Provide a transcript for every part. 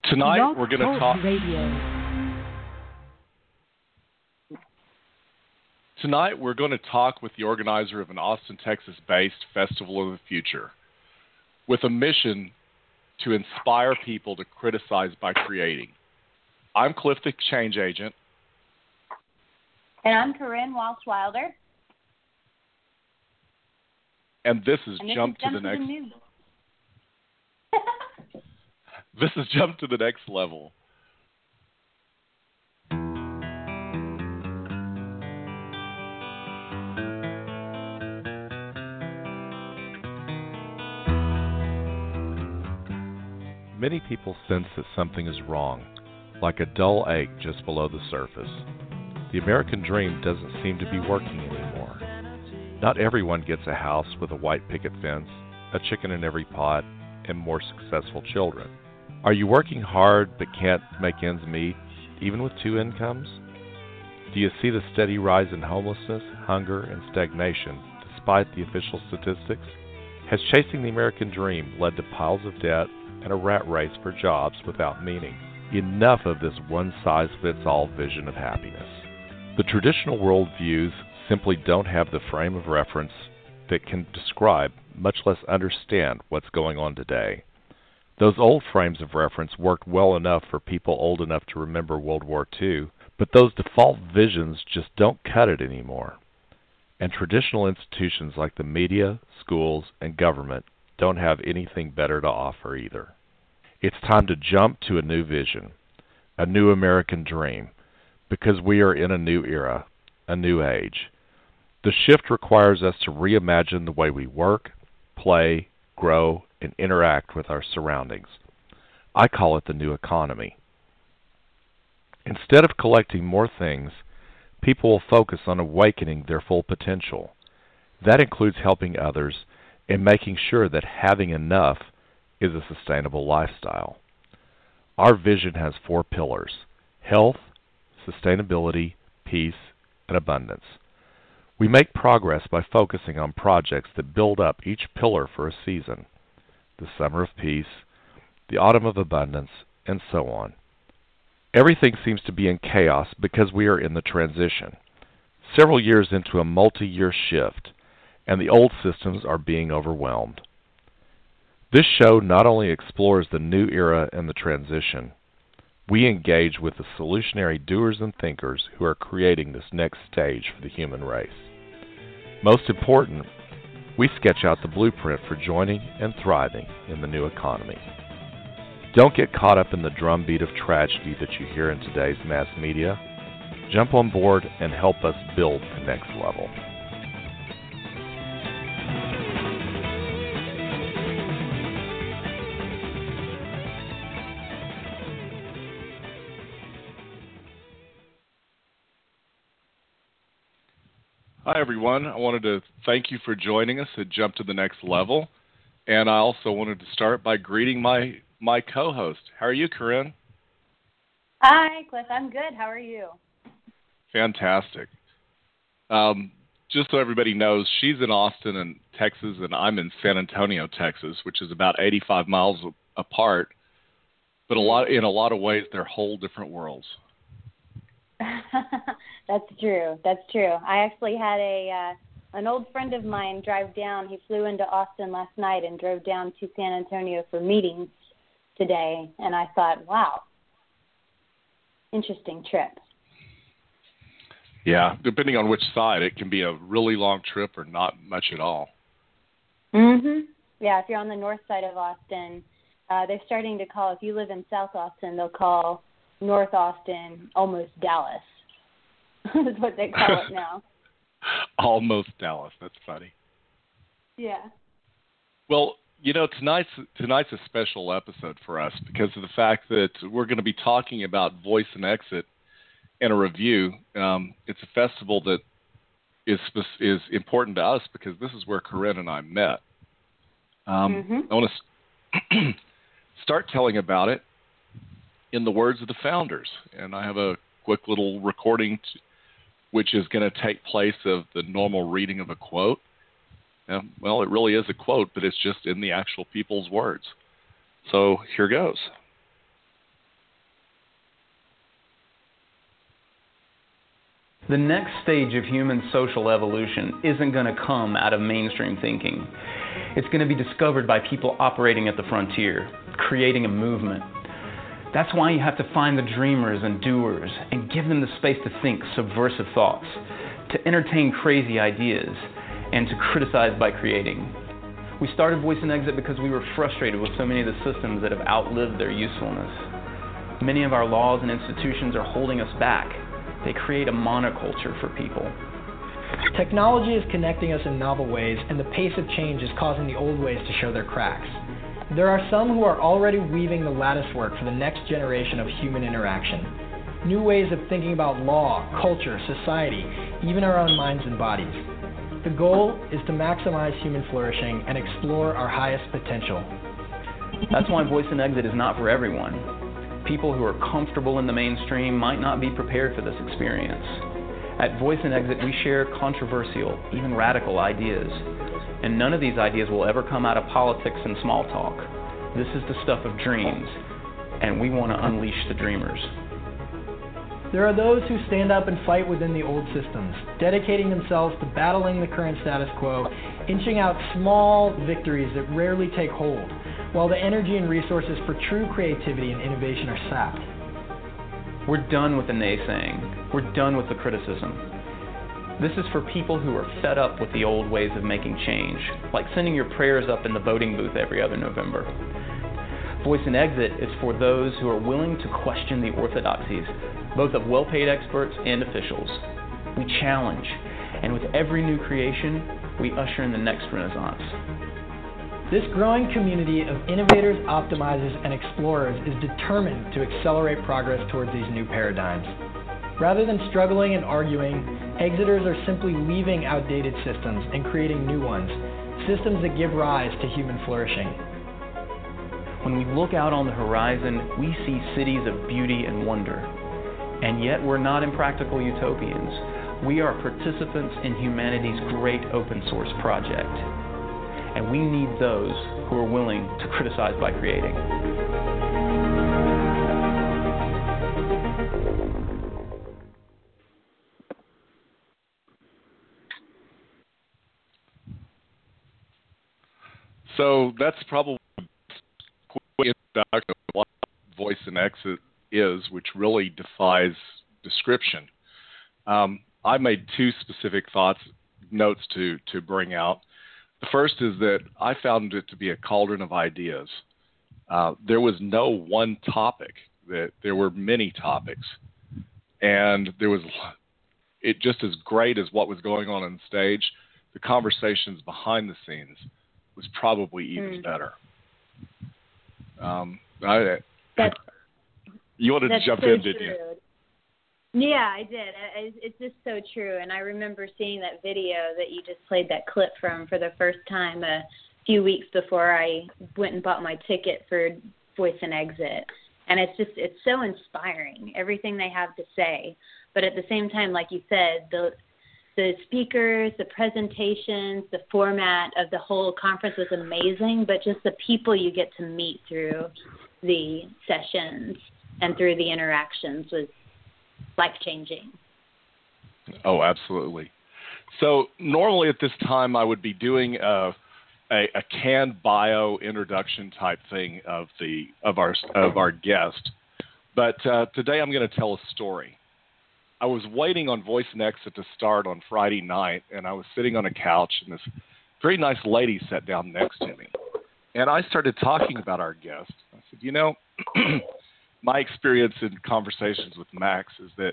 Tonight Blog we're going to Talk talk. Radio. Tonight we're going to talk with the organizer of an Austin, Texas-based Festival of the Future, with a mission to inspire people to criticize by creating. I'm Cliff, the Change Agent. And I'm Corinne Walsh-Wilder. And this is Jump to the Next. This is Jump to the Next Level. Many people sense that something is wrong, like a dull ache just below the surface. The American dream doesn't seem to be working anymore. Not everyone gets a house with a white picket fence, a chicken in every pot, and more successful children. Are you working hard but can't make ends meet, even with two incomes? Do you see the steady rise in homelessness, hunger, and stagnation, despite the official statistics? Has chasing the American dream led to piles of debt and a rat race for jobs without meaning? Enough of this one-size-fits-all vision of happiness. The traditional worldviews simply don't have the frame of reference that can describe, much less understand, what's going on today. Those old frames of reference worked well enough for people old enough to remember World War II, but those default visions just don't cut it anymore. And traditional institutions like the media, schools, and government don't have anything better to offer either. It's time to jump to a new vision, a new American dream, because we are in a new era, a new age. The shift requires us to reimagine the way we work, play, grow, and interact with our surroundings. I call it the new economy. Instead of collecting more things, people will focus on awakening their full potential. That includes helping others and making sure that having enough is a sustainable lifestyle. Our vision has 4 pillars: health, sustainability, peace, and abundance. We make progress by focusing on projects that build up each pillar for a season: the summer of peace, the autumn of abundance, and so on. Everything seems to be in chaos because we are in the transition, several years into a multi-year shift, and the old systems are being overwhelmed. This show not only explores the new era and the transition, we engage with the solutionary doers and thinkers who are creating this next stage for the human race. Most important, we sketch out the blueprint for joining and thriving in the new economy. Don't get caught up in the drumbeat of tragedy that you hear in today's mass media. Jump on board and help us build the next level. Hi, everyone. I wanted to thank you for joining us at Jump to the Next Level. And I also wanted to start by greeting my co-host. How are you, Corinne? Hi, Cliff. I'm good. How are you? Fantastic. Just so everybody knows, she's in Austin, and Texas, and I'm in San Antonio, Texas, which is about 85 miles apart. But in a lot of ways, they're whole different worlds. That's true. That's true. I actually had an old friend of mine drive down. He flew into Austin last night and drove down to San Antonio for meetings today. And I thought, wow, interesting trip. Yeah, depending on which side, it can be a really long trip or not much at all. Mhm. Yeah, if you're on the north side of Austin, they're starting to call, if you live in South Austin, they'll call North Austin almost Dallas. That's what they call it now. Almost Dallas. That's funny. Yeah. Well, you know, tonight's a special episode for us because of the fact that we're going to be talking about Voice and Exit in a review. It's a festival that is important to us because this is where Corinne and I met. I want to start telling about it in the words of the founders, and I have a quick little recording which is going to take place of the normal reading of a quote. Well, it really is a quote, but it's just in the actual people's words. So here goes. The next stage of human social evolution isn't going to come out of mainstream thinking. It's going to be discovered by people operating at the frontier, creating a movement. That's why you have to find the dreamers and doers and give them the space to think subversive thoughts, to entertain crazy ideas, and to criticize by creating. We started Voice and Exit because we were frustrated with so many of the systems that have outlived their usefulness. Many of our laws and institutions are holding us back. They create a monoculture for people. Technology is connecting us in novel ways, and the pace of change is causing the old ways to show their cracks. There are some who are already weaving the latticework for the next generation of human interaction. New ways of thinking about law, culture, society, even our own minds and bodies. The goal is to maximize human flourishing and explore our highest potential. That's why Voice and Exit is not for everyone. People who are comfortable in the mainstream might not be prepared for this experience. At Voice and Exit, we share controversial, even radical ideas. And none of these ideas will ever come out of politics and small talk. This is the stuff of dreams, and we want to unleash the dreamers. There are those who stand up and fight within the old systems, dedicating themselves to battling the current status quo, inching out small victories that rarely take hold, while the energy and resources for true creativity and innovation are sapped. We're done with the naysaying. We're done with the criticism. This is for people who are fed up with the old ways of making change, like sending your prayers up in the voting booth every other November. Voice and Exit is for those who are willing to question the orthodoxies, both of well-paid experts and officials. We challenge, and with every new creation, we usher in the next renaissance. This growing community of innovators, optimizers, and explorers is determined to accelerate progress towards these new paradigms. Rather than struggling and arguing, exiters are simply leaving outdated systems and creating new ones, systems that give rise to human flourishing. When we look out on the horizon, we see cities of beauty and wonder. And yet we're not impractical utopians. We are participants in humanity's great open source project. And we need those who are willing to criticize by creating. So that's probably a quick introduction of what Voice and Exit is, which really defies description. I made two specific notes to bring out. The first is that I found it to be a cauldron of ideas. There was no one topic. There were many topics. And there was, it just as great as what was going on stage, the conversations behind the scenes was probably even better. You wanted to jump in, didn't you? Yeah, I did. It's just so true. And I remember seeing that video that you just played that clip from for the first time a few weeks before I went and bought my ticket for Voice and Exit. And it's so inspiring, everything they have to say. But at the same time, like you said, the speakers, the presentations, the format of the whole conference was amazing, but just the people you get to meet through the sessions and through the interactions was life-changing. Oh, absolutely. So normally at this time I would be doing a canned bio introduction type thing of our guest, but today I'm going to tell a story. I was waiting on Voice and Exit to start on Friday night, and I was sitting on a couch, and this very nice lady sat down next to me. And I started talking about our guest. I said, you know, my experience in conversations with Max is that,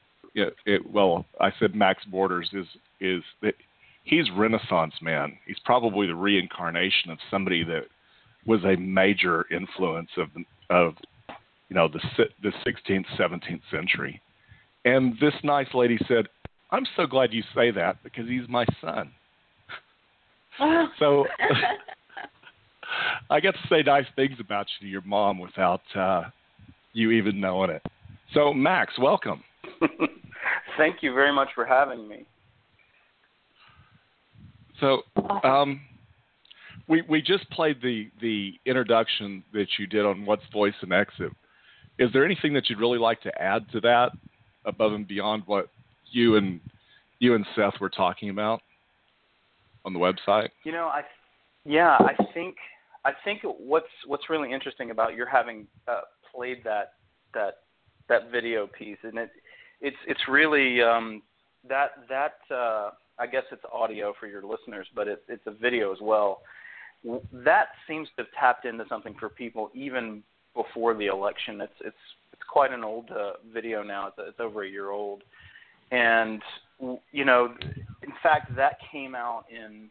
I said Max Borders is that he's Renaissance man. He's probably the reincarnation of somebody that was a major influence of the 16th, 17th century. And this nice lady said, I'm so glad you say that because he's my son. So I get to say nice things about you to your mom without you even knowing it. So, Max, welcome. Thank you very much for having me. So we just played the introduction that you did on What's Voice and Exit. Is there anything that you'd really like to add to that above and beyond what you and Seth were talking about on the website? I think what's really interesting about your having played that video piece, and it's really that I guess it's audio for your listeners, but it's a video as well. That seems to have tapped into something for people even before the election. It's quite an old video now. It's over a year old, and in fact, that came out in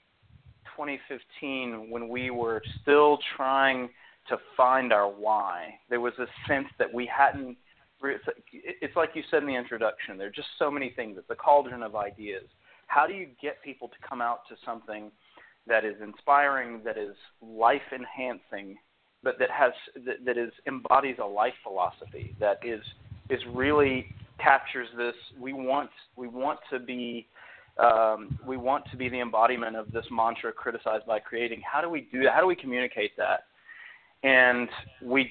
2015 when we were still trying to find our why. There was a sense that we hadn't. It's like you said in the introduction. There are just so many things. It's a cauldron of ideas. How do you get people to come out to something that is inspiring, that is life-enhancing, but that embodies a life philosophy that is really captures this? We want to be the embodiment of this mantra, criticized by creating. How do we do that? How do we communicate that? And we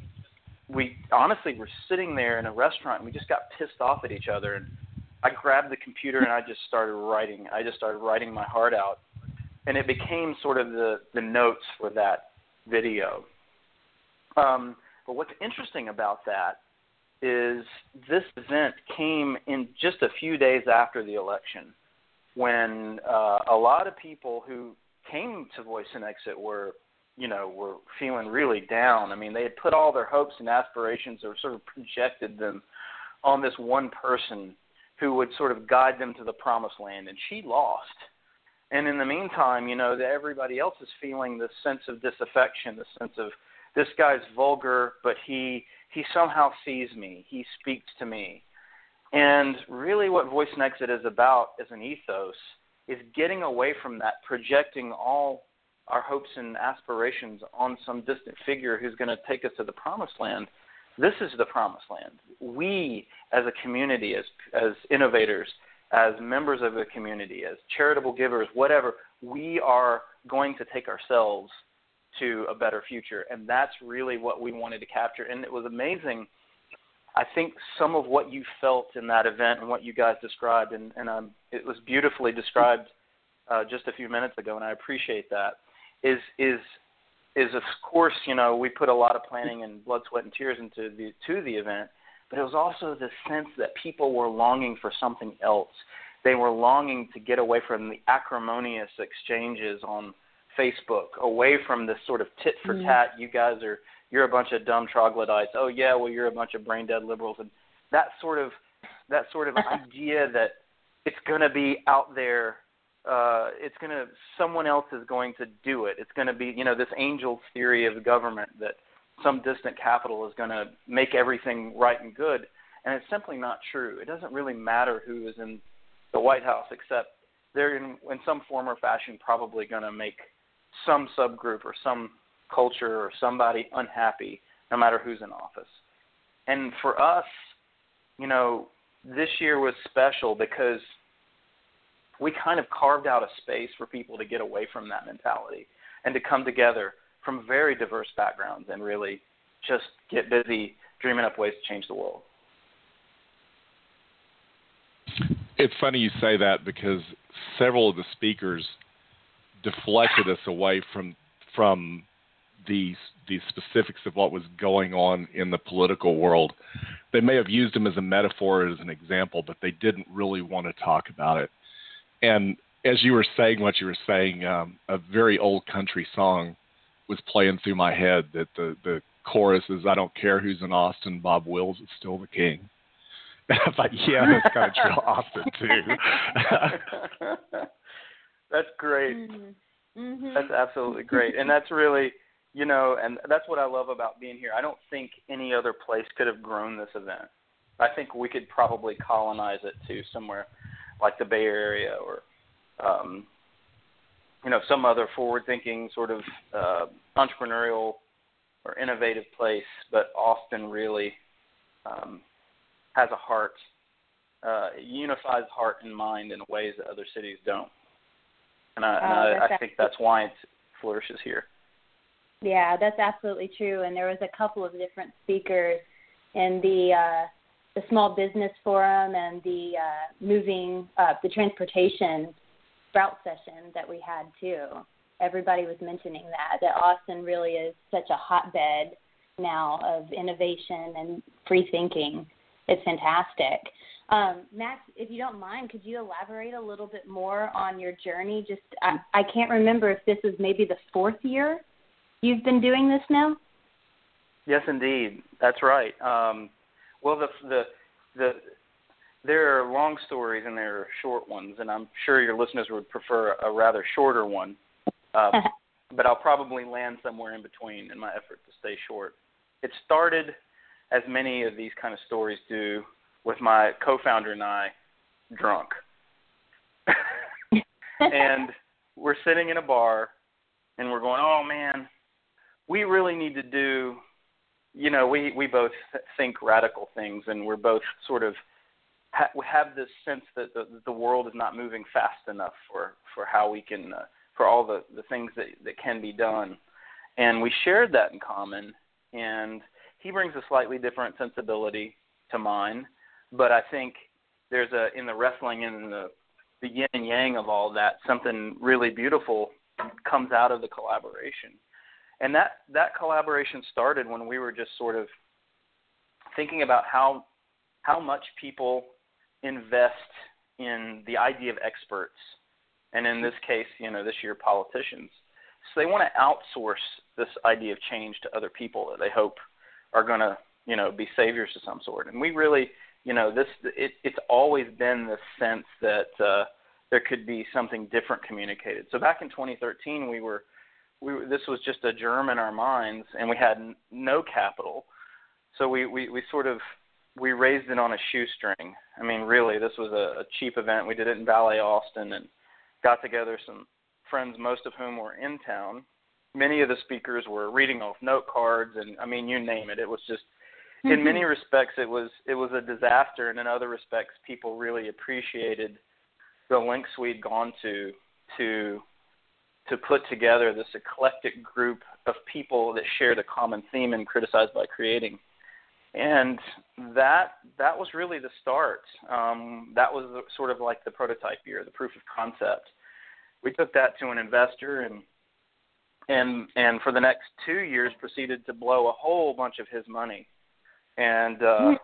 honestly were sitting there in a restaurant and we just got pissed off at each other. And I grabbed the computer and I just started writing. I just started writing my heart out. And it became sort of the notes for that video. But what's interesting about that is this event came in just a few days after the election, when a lot of people who came to Voice and Exit were feeling really down. I mean, they had put all their hopes and aspirations, or sort of projected them on this one person who would sort of guide them to the promised land, and she lost. And in the meantime, everybody else is feeling this sense of disaffection, this sense of, this guy's vulgar, but he somehow sees me. He speaks to me. And really what Voice and Exit is about as an ethos is getting away from that, projecting all our hopes and aspirations on some distant figure who's going to take us to the promised land. This is the promised land. We, as a community, as innovators, as members of the community, as charitable givers, whatever, we are going to take ourselves to a better future. And that's really what we wanted to capture. And it was amazing. I think some of what you felt in that event and what you guys described, and it was beautifully described just a few minutes ago, and I appreciate that, is of course, we put a lot of planning and blood, sweat, and tears into the event, but it was also the sense that people were longing for something else. They were longing to get away from the acrimonious exchanges on Facebook, away from this sort of tit for tat. You're a bunch of dumb troglodytes. Oh yeah, well you're a bunch of brain dead liberals, and that sort of idea that it's going to be out there. Someone else is going to do it. It's going to be, this angel theory of the government that some distant capital is going to make everything right and good, and it's simply not true. It doesn't really matter who is in the White House, except they're in some form or fashion probably going to make some subgroup or some culture or somebody unhappy, no matter who's in office. And for us, this year was special because we kind of carved out a space for people to get away from that mentality and to come together from very diverse backgrounds and really just get busy dreaming up ways to change the world. It's funny you say that, because several of the speakers deflected us away from the specifics of what was going on in the political world. They may have used them as a metaphor, as an example, but they didn't really want to talk about it. And as you were saying what you were saying, a very old country song was playing through my head that the chorus is, "I don't care who's in Austin, Bob Wills is still the king." And I thought, yeah, that's kind of true Austin too. That's great. Mm-hmm. That's absolutely great. And that's really, and that's what I love about being here. I don't think any other place could have grown this event. I think we could probably colonize it to somewhere like the Bay Area or, some other forward-thinking sort of entrepreneurial or innovative place. But Austin really has a heart, unifies heart and mind in ways that other cities don't. And I think that's why it flourishes here. Yeah, that's absolutely true. And there was a couple of different speakers in the small business forum and the the transportation sprout session that we had too. Everybody was mentioning that Austin really is such a hotbed now of innovation and free thinking. It's fantastic. Max, if you don't mind, could you elaborate a little bit more on your journey? Just I can't remember if this is maybe the 4th year you've been doing this now. Yes, indeed, that's right. Well, there are long stories and there are short ones, and I'm sure your listeners would prefer a rather shorter one. But I'll probably land somewhere in between in my effort to stay short. It started, as many of these kind of stories do, with my co-founder and I drunk. And we're sitting in a bar, and we're going, oh, man, we really need to do, we both think radical things, and we're both sort of we have this sense that the world is not moving fast enough for how we can for all the things that can be done. And we shared that in common, and he brings a slightly different sensibility to mine, but I think there's in the wrestling and in the yin and yang of all that, something really beautiful comes out of the collaboration. And that collaboration started when we were just sort of thinking about how much people invest in the idea of experts, and in this case, this year, politicians. So they want to outsource this idea of change to other people that they hope are going to, be saviors of some sort. And we really, it's always been this sense that there could be something different communicated. So back in 2013, this was just a germ in our minds, and we had no capital. So we raised it on a shoestring. I mean, really, this was a cheap event. We did it in Ballet Austin and got together some friends, most of whom were in town. Many of the speakers were reading off note cards, and I mean, you name it. It was just, in many respects, it was a disaster, and in other respects, people really appreciated the lengths we'd gone to put together this eclectic group of people that shared a common theme and criticized by creating. And that was really the start. That was sort of like the prototype year, the proof of concept. We took that to an investor and for the next 2 years proceeded to blow a whole bunch of his money. And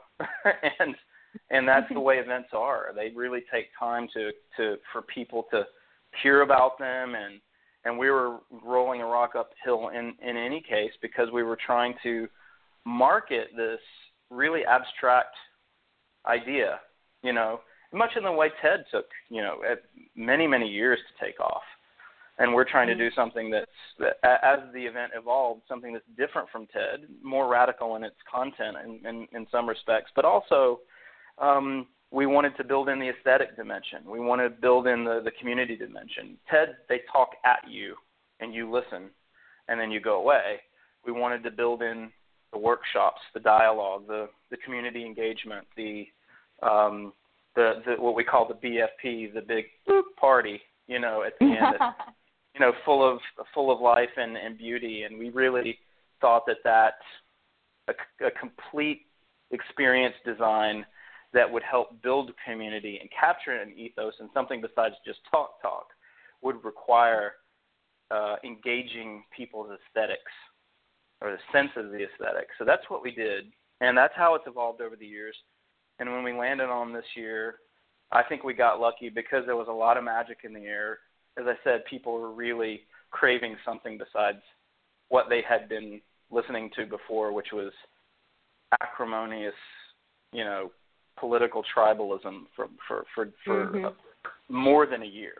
and that's the way events are. They really take time for people to hear about them, and we were rolling a rock uphill in any case because we were trying to market this really abstract idea, much in the way TED took, many, many years to take off. And we're trying to do something that, as the event evolved, something that's different from TED, more radical in its content in some respects, but also we wanted to build in the aesthetic dimension. We wanted to build in the community dimension. TED, they talk at you, and you listen, and then you go away. We wanted to build in the workshops, the dialogue, the community engagement, the what we call the BFP, the big party, at the end, full of life and beauty. And we really thought that a complete experience design that would help build community and capture an ethos and something besides just talk would require engaging people's aesthetics, or the sense of the aesthetic. So that's what we did, and that's how it's evolved over the years. And when we landed on this year, I think we got lucky because there was a lot of magic in the air. As I said, people were really craving something besides what they had been listening to before, which was acrimonious, political tribalism for more than a year.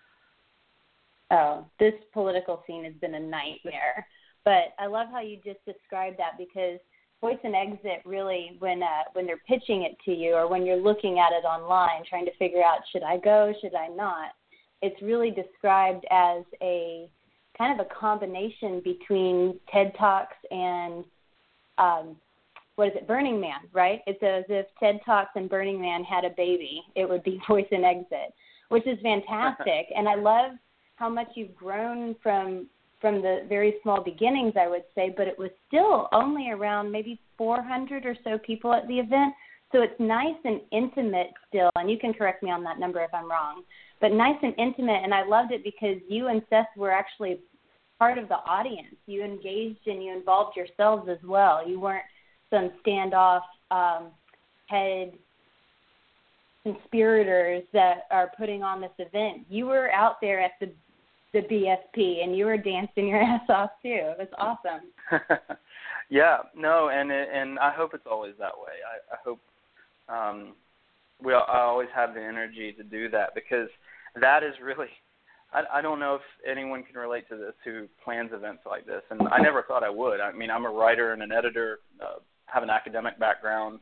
Oh, this political scene has been a nightmare. But I love how you just described that, because Voice and Exit really, when they're pitching it to you or when you're looking at it online, trying to figure out, should I go, should I not, it's really described as a kind of a combination between TED Talks and, Burning Man, right? It's as if TED Talks and Burning Man had a baby. It would be Voice and Exit, which is fantastic. And I love how much you've grown from the very small beginnings, I would say, but it was still only around maybe 400 or so people at the event. So it's nice and intimate still, and you can correct me on that number if I'm wrong, but nice and intimate, and I loved it because you and Seth were actually part of the audience. You engaged and you involved yourselves as well. You weren't some standoff head conspirators that are putting on this event. You were out there at the BFP, and you were dancing your ass off too. It was awesome. Yeah, no, and I hope it's always that way. I hope I always have the energy to do that, because that is really, I don't know if anyone can relate to this who plans events like this, and I never thought I would. I mean, I'm a writer and an editor, have an academic background,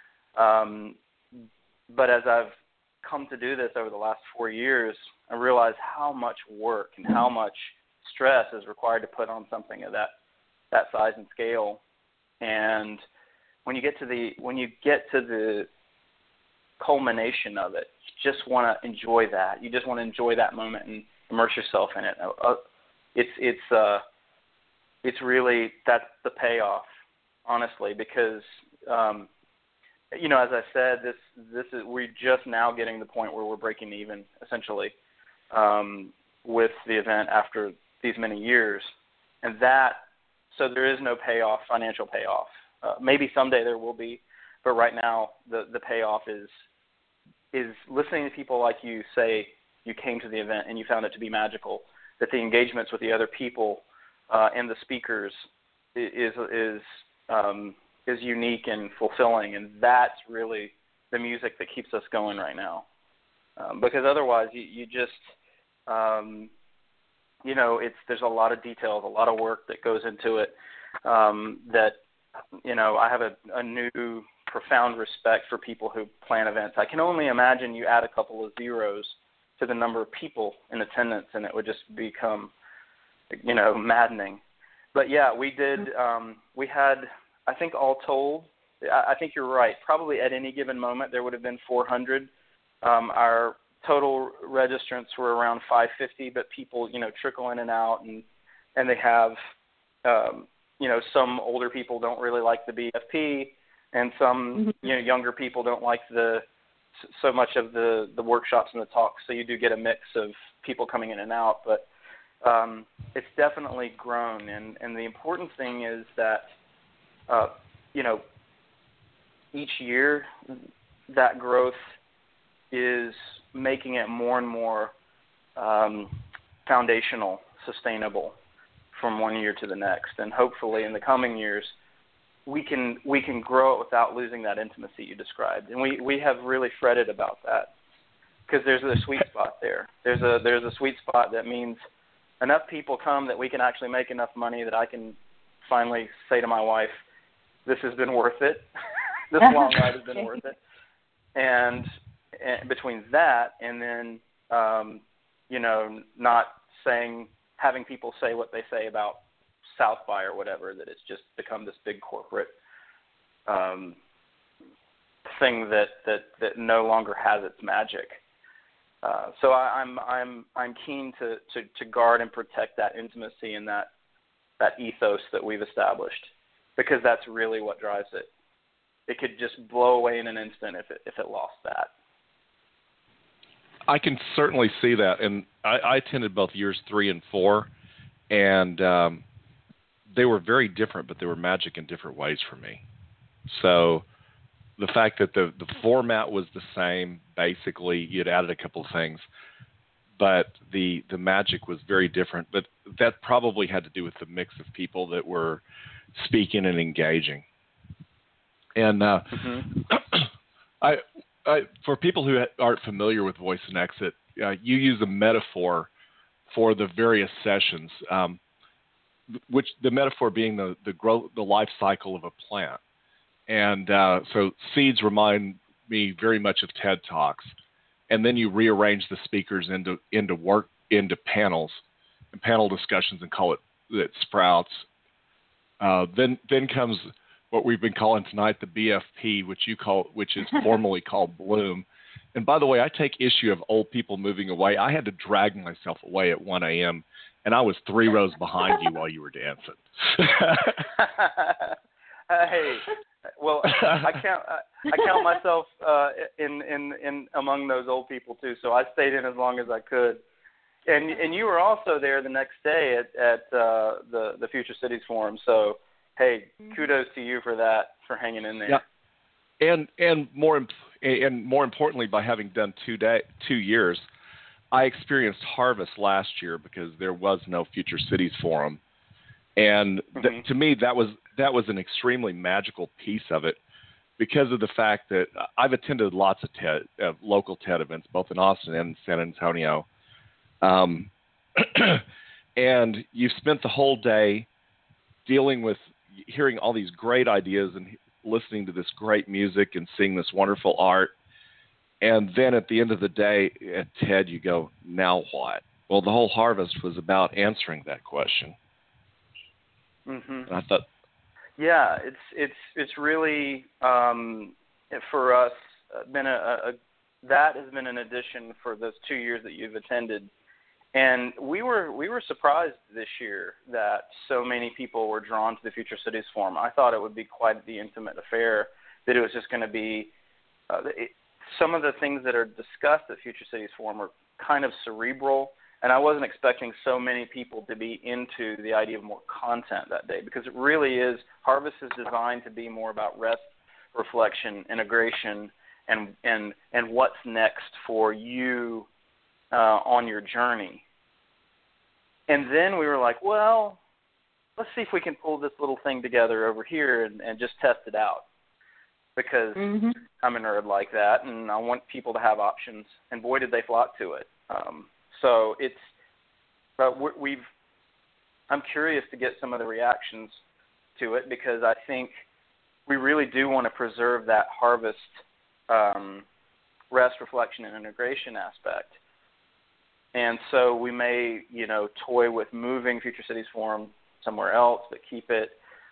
but as I've come to do this over the last 4 years, I realized how much work and how much stress is required to put on something of that size and scale. And when you get to the culmination of it, you just want to enjoy that. You just want to enjoy that moment and immerse yourself in it. It's really, that's the payoff, honestly, because as I said, this is, we're just now getting to the point where we're breaking even, essentially, with the event after these many years, and so there is no payoff, financial payoff. Maybe someday there will be, but right now the payoff is listening to people like you say you came to the event and you found it to be magical, that the engagements with the other people and the speakers is unique and fulfilling, and that's really the music that keeps us going right now. Because otherwise, you just, there's a lot of details, a lot of work that goes into it. That, I have a new profound respect for people who plan events. I can only imagine you add a couple of zeros to the number of people in attendance, and it would just become, maddening. But yeah, we did. We had, I think, all told, I think you're right. Probably at any given moment there would have been 400. Our total registrants were around 550, but people, trickle in and out, and they have, some older people don't really like the BFP, and some, younger people don't like so much of the workshops and the talks. So you do get a mix of people coming in and out, but it's definitely grown. And the important thing is that, each year that growth is making it more and more foundational, sustainable from one year to the next. And hopefully in the coming years, we can grow it without losing that intimacy you described. And we have really fretted about that, because there's a sweet spot there. There's a sweet spot that means enough people come that we can actually make enough money that I can finally say to my wife, this has been worth it. This long ride has been worth it. And between that and then, not having people say what they say about South by or whatever, that it's just become this big corporate thing that no longer has its magic. So I'm keen to guard and protect that intimacy and that ethos that we've established, because that's really what drives it. It could just blow away in an instant if it lost that. I can certainly see that, and I attended both years 3 and 4, and they were very different, but they were magic in different ways for me. So the fact that the format was the same, basically, you'd added a couple of things, but the magic was very different. But that probably had to do with the mix of people that were speaking and engaging. And for people who aren't familiar with Voice and Exit, you use a metaphor for the various sessions, which the metaphor being the growth, the life cycle of a plant. And so seeds remind me very much of TED Talks, and then you rearrange the speakers into panels and panel discussions and call it sprouts. Then comes what we've been calling tonight the BFP, which is formally called Bloom. And by the way, I take issue of old people moving away. I had to drag myself away at 1 a.m., and I was 3 rows behind you while you were dancing. Hey, Well, I count myself in among those old people too. So I stayed in as long as I could. And you were also there the next day at the Future Cities Forum. So hey, kudos to you for that, for hanging in there. Yeah. And more importantly, by having done 2 years, I experienced Harvest last year because there was no Future Cities Forum, and to me that was an extremely magical piece of it, because of the fact that I've attended lots of local TED events, both in Austin and San Antonio, and you've spent the whole day dealing with hearing all these great ideas and listening to this great music and seeing this wonderful art. And then at the end of the day at TED, you go, now what? Well, the whole Harvest was about answering that question. And I thought, yeah, it's really for us been that has been an addition for those 2 years that you've attended. And we were surprised this year that so many people were drawn to the Future Cities Forum. I thought it would be quite the intimate affair, that it was just going to be some of the things that are discussed at Future Cities Forum are kind of cerebral, and I wasn't expecting so many people to be into the idea of more content that day, because it really is, Harvest is designed to be more about rest, reflection, integration, and what's next for you on your journey. And then we were like, well, let's see if we can pull this little thing together over here and just test it out, because I'm a nerd like that, and I want people to have options, and boy, did they flock to it. So I'm curious to get some of the reactions to it, because I think we really do want to preserve that Harvest rest, reflection, and integration aspect. And so we may, toy with moving Future Cities Forum somewhere else, but keep it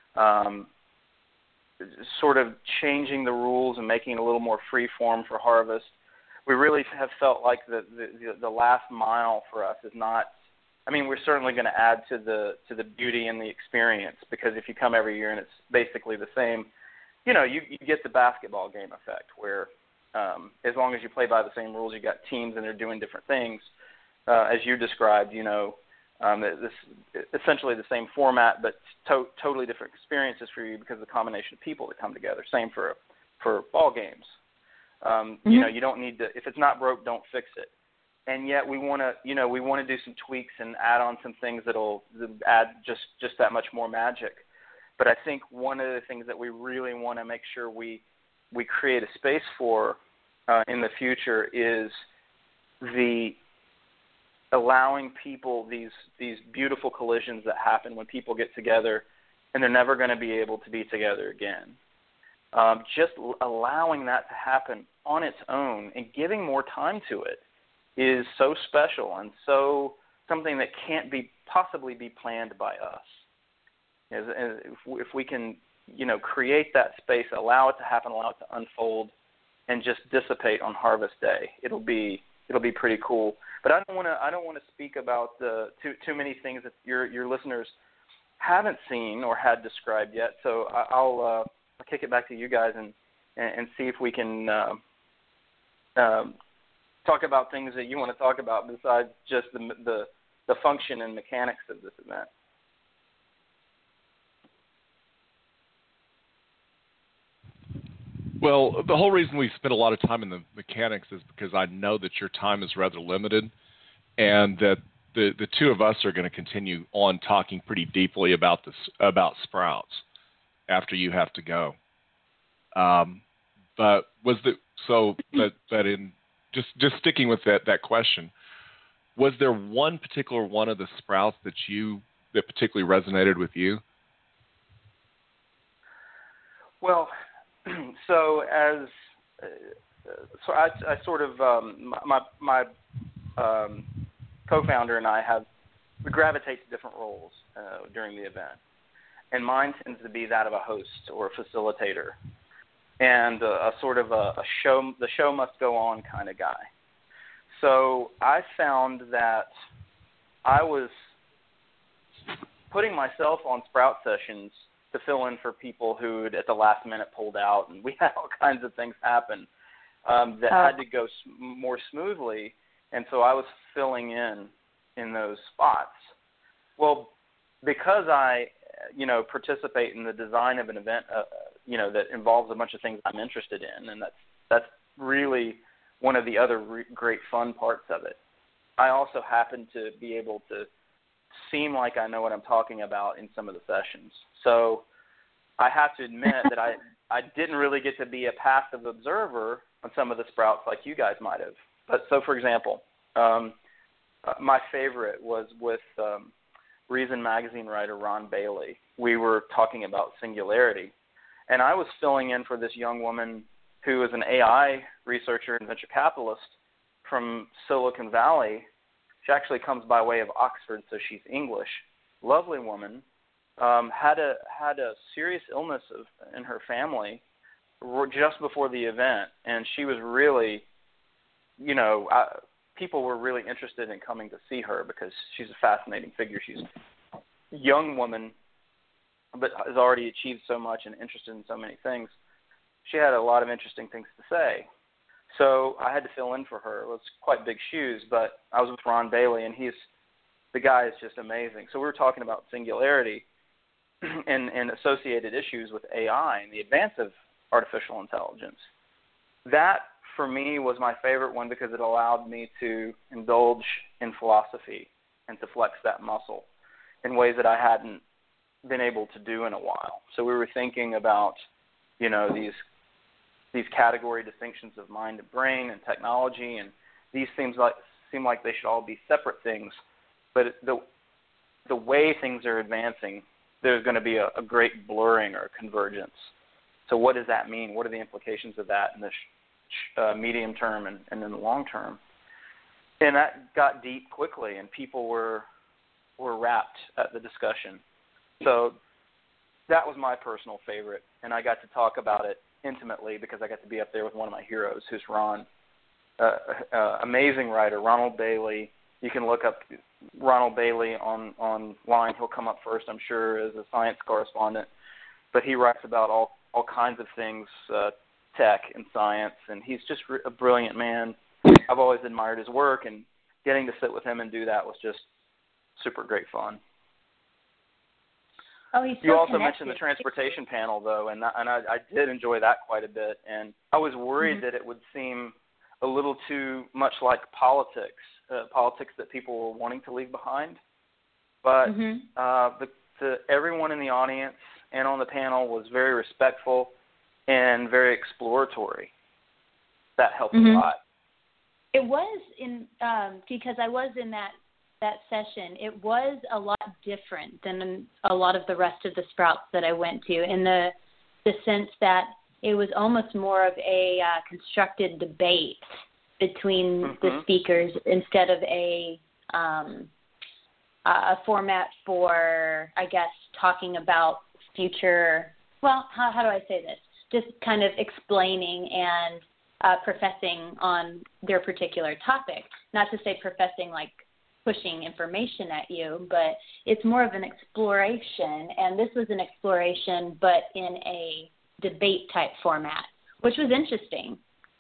sort of changing the rules and making it a little more free form for Harvest. We really have felt like the last mile for us is not, I mean, we're certainly going to add to the beauty and the experience, because if you come every year and it's basically the same, you get the basketball game effect, where as long as you play by the same rules, you got teams and they're doing different things. As you described, this essentially the same format, but totally different experiences for you because of the combination of people that come together. Same for ball games. You don't need to, if it's not broke, don't fix it. And yet we want to do some tweaks and add on some things that'll add just that much more magic. But I think one of the things that we really want to make sure we create a space for in the future is the allowing people these beautiful collisions that happen when people get together and they're never going to be able to be together again. Just allowing that to happen on its own and giving more time to it is so special and so something that can't possibly be planned by us. If we can, create that space, allow it to happen, allow it to unfold, and just dissipate on Harvest Day, it'll be pretty cool. But I don't want to speak about too many things that your listeners haven't seen or had described yet. So I'll kick it back to you guys and see if we can talk about things that you want to talk about besides just the function and mechanics of this event. Well, the whole reason we spent a lot of time in the mechanics is because I know that your time is rather limited, and that the two of us are going to continue on talking pretty deeply about Sprouts after you have to go. But in just sticking with that question, was there one particular one of the Sprouts that particularly resonated with you? Well, so I sort of my co-founder and I we gravitate to different roles during the event, and mine tends to be that of a host or a facilitator, and a sort of the show must go on kind of guy. So I found that I was putting myself on Sprout sessions to fill in for people who at the last minute pulled out, and we had all kinds of things happen that had to go more smoothly, and so I was filling in those spots. Well, because I, participate in the design of an event, that involves a bunch of things I'm interested in, and that's really one of the other great fun parts of it. I also happen to be able to seem like I know what I'm talking about in some of the sessions. So I have to admit that I didn't really get to be a passive observer on some of the sprouts like you guys might have. But so, for example, my favorite was with Reason Magazine writer Ron Bailey. We were talking about singularity, and I was filling in for this young woman who is an AI researcher and venture capitalist from Silicon Valley. She actually comes by way of Oxford, so she's English. Lovely woman. Had a serious illness in her family just before the event, and she was really, people were really interested in coming to see her because she's a fascinating figure. She's a young woman, but has already achieved so much and interested in so many things. She had a lot of interesting things to say. So I had to fill in for her. It was quite big shoes, but I was with Ron Bailey, and the guy is just amazing. So we were talking about singularity and associated issues with AI and the advance of artificial intelligence. That, for me, was my favorite one because it allowed me to indulge in philosophy and to flex that muscle in ways that I hadn't been able to do in a while. So we were thinking about, these category distinctions of mind and brain and technology, and these things seem like they should all be separate things. But the way things are advancing, there's going to be a great blurring or convergence. So what does that mean? What are the implications of that in the medium term and in the long term? And that got deep quickly, and people were rapt at the discussion. So that was my personal favorite, and I got to talk about it intimately because I got to be up there with one of my heroes, who's Ron, amazing writer, Ronald Bailey. You can look up Ronald Bailey online. He'll come up first, I'm sure, as a science correspondent. But he writes about all kinds of things, tech and science, and he's just a brilliant man. I've always admired his work, and getting to sit with him and do that was just super great fun. Oh, he's so you also connected. Mentioned the transportation panel, though, and I did enjoy that quite a bit. And I was worried that it would seem a little too much like politics that people were wanting to leave behind. But everyone in the audience and on the panel was very respectful and very exploratory. That helped a lot. It was because I was in that session. It was a lot different than a lot of the rest of the sprouts that I went to, in the sense that it was almost more of a constructed debate between the speakers instead of a format for, I guess, talking about future. Well, how do I say this? Just kind of explaining and professing on their particular topic. Not to say professing like pushing information at you, but it's more of an exploration, and this was an exploration but in a debate type format, which was interesting.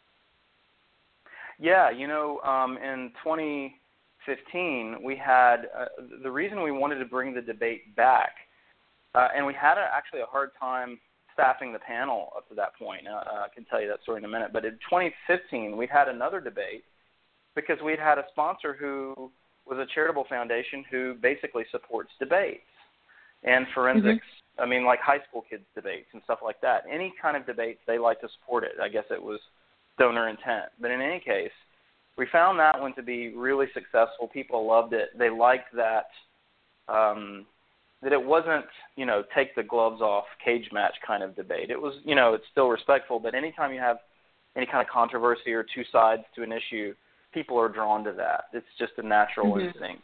Yeah, in 2015 we had the reason we wanted to bring the debate back, and we had actually a hard time staffing the panel up to that point. I can tell you that story in a minute, but in 2015 we had another debate because we'd had a sponsor who was a charitable foundation who basically supports debates and forensics. I mean, like high school kids' debates and stuff like that. Any kind of debates, they like to support it. I guess it was donor intent. But in any case, we found that one to be really successful. People loved it. They liked that that it wasn't, take the gloves off, cage match kind of debate. It was, it's still respectful, but anytime you have any kind of controversy or two sides to an issue, people are drawn to that. It's just a natural instinct.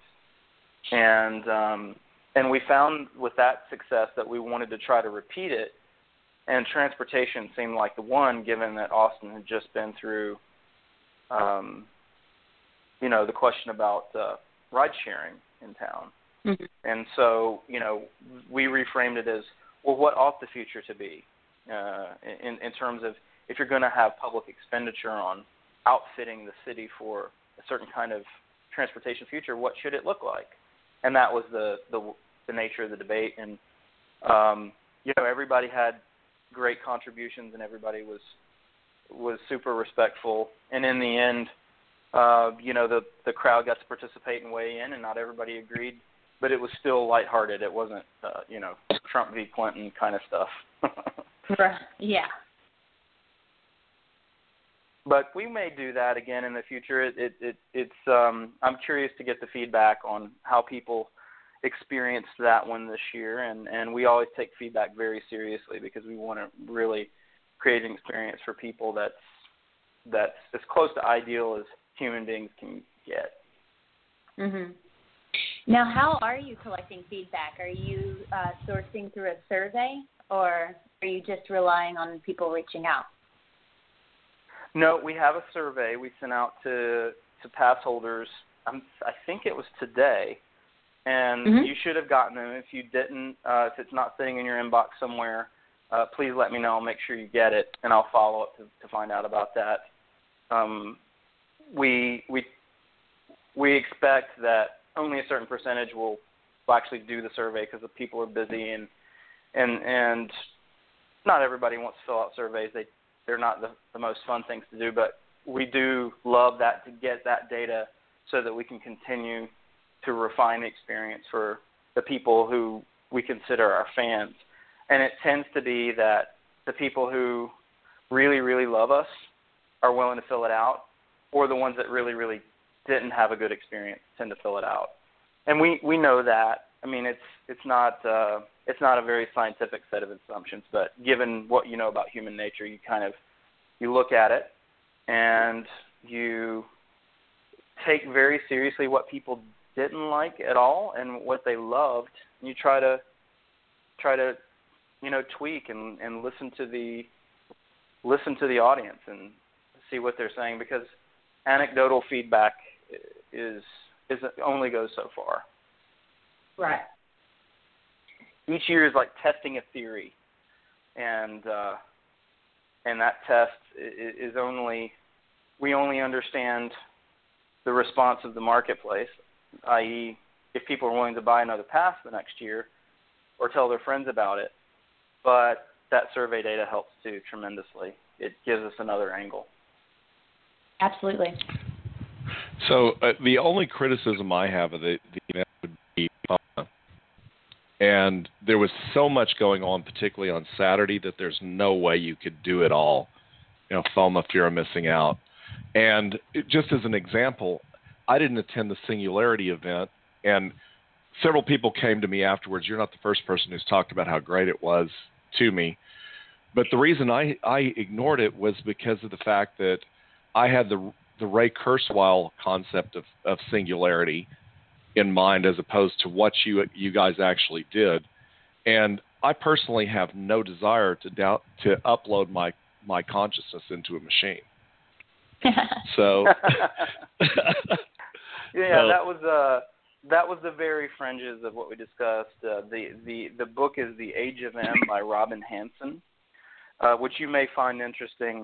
And we found with that success that we wanted to try to repeat it, and transportation seemed like the one, given that Austin had just been through, the question about ride sharing in town. And so, we reframed it as, well, what ought the future to be in terms of if you're going to have public expenditure on outfitting the city for a certain kind of transportation future, what should it look like? And that was the nature of the debate. And everybody had great contributions, and everybody was super respectful. And in the end, the crowd got to participate and weigh in, and not everybody agreed, but it was still lighthearted. It wasn't, Trump v. Clinton kind of stuff. Yeah. But we may do that again in the future. I'm curious to get the feedback on how people experienced that one this year, and we always take feedback very seriously because we want to really create an experience for people that's as close to ideal as human beings can get. Mhm. Now, how are you collecting feedback? Are you sourcing through a survey, or are you just relying on people reaching out? No, we have a survey we sent out to pass holders. I think it was today, and you should have gotten them. If you didn't, if it's not sitting in your inbox somewhere, please let me know. I'll make sure you get it, and I'll follow up to find out about that. We expect that only a certain percentage will actually do the survey because the people are busy, and not everybody wants to fill out surveys. They're not the most fun things to do, but we do love that, to get that data so that we can continue to refine the experience for the people who we consider our fans. And it tends to be that the people who really, really love us are willing to fill it out, or the ones that really, really didn't have a good experience tend to fill it out. And we know that. I mean, it's not a very scientific set of assumptions, but given what you know about human nature, you look at it and you take very seriously what people didn't like at all and what they loved, and you try to tweak and listen to the audience and see what they're saying, because anecdotal feedback is only goes so far. Right. Each year is like testing a theory, and that test is we only understand the response of the marketplace, i.e., if people are willing to buy another pass the next year or tell their friends about it. But that survey data helps too tremendously. It gives us another angle. Absolutely. So the only criticism I have of the event would be FOMO. And there was so much going on, particularly on Saturday, that there's no way you could do it all. FOMO, fear of missing out. And just as an example, I didn't attend the Singularity event, and several people came to me afterwards. You're not the first person who's talked about how great it was to me. But the reason I ignored it was because of the fact that I had the Ray Kurzweil concept of singularity in mind, as opposed to what you guys actually did. And I personally have no desire to upload my consciousness into a machine. So yeah, that was the very fringes of what we discussed. The book is The Age of M by Robin Hanson, which you may find interesting,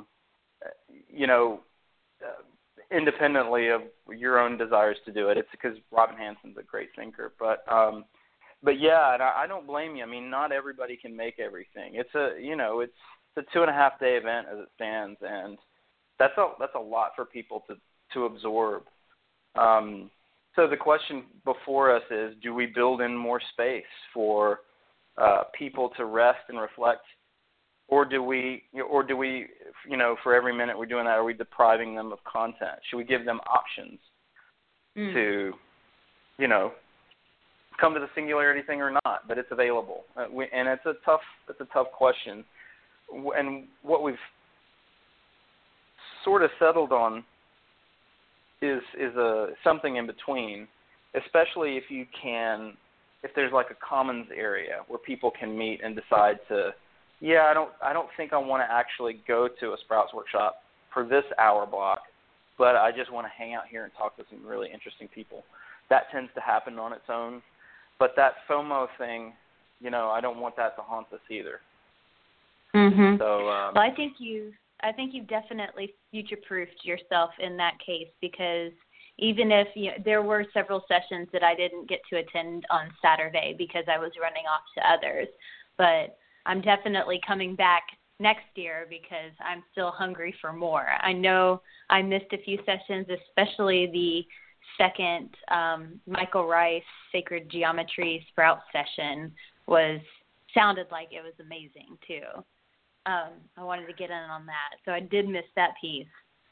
independently of your own desires to do it. It's because Robin Hanson's a great thinker. But yeah, and I don't blame you. I mean, not everybody can make everything. It's a 2.5 day event as it stands, and that's a lot for people to absorb. So the question before us is, do we build in more space for people to rest and reflect, or do we, for every minute we're doing that, are we depriving them of content? Should we give them options to, come to the Singularity thing or not? But it's available, and it's a tough question. And what we've sort of settled on is something in between, especially if there's like a commons area where people can meet and decide to, I don't think I want to actually go to a Sprouts workshop for this hour block, but I just want to hang out here and talk to some really interesting people. That tends to happen on its own. But that FOMO thing I don't want that to haunt us either. Mhm. So, well, I think you've definitely future-proofed yourself in that case, because even if there were several sessions that I didn't get to attend on Saturday because I was running off to others, but I'm definitely coming back next year because I'm still hungry for more. I know I missed a few sessions, especially the second Michael Rice Sacred Geometry Sprout session sounded like it was amazing too. I wanted to get in on that, so I did miss that piece.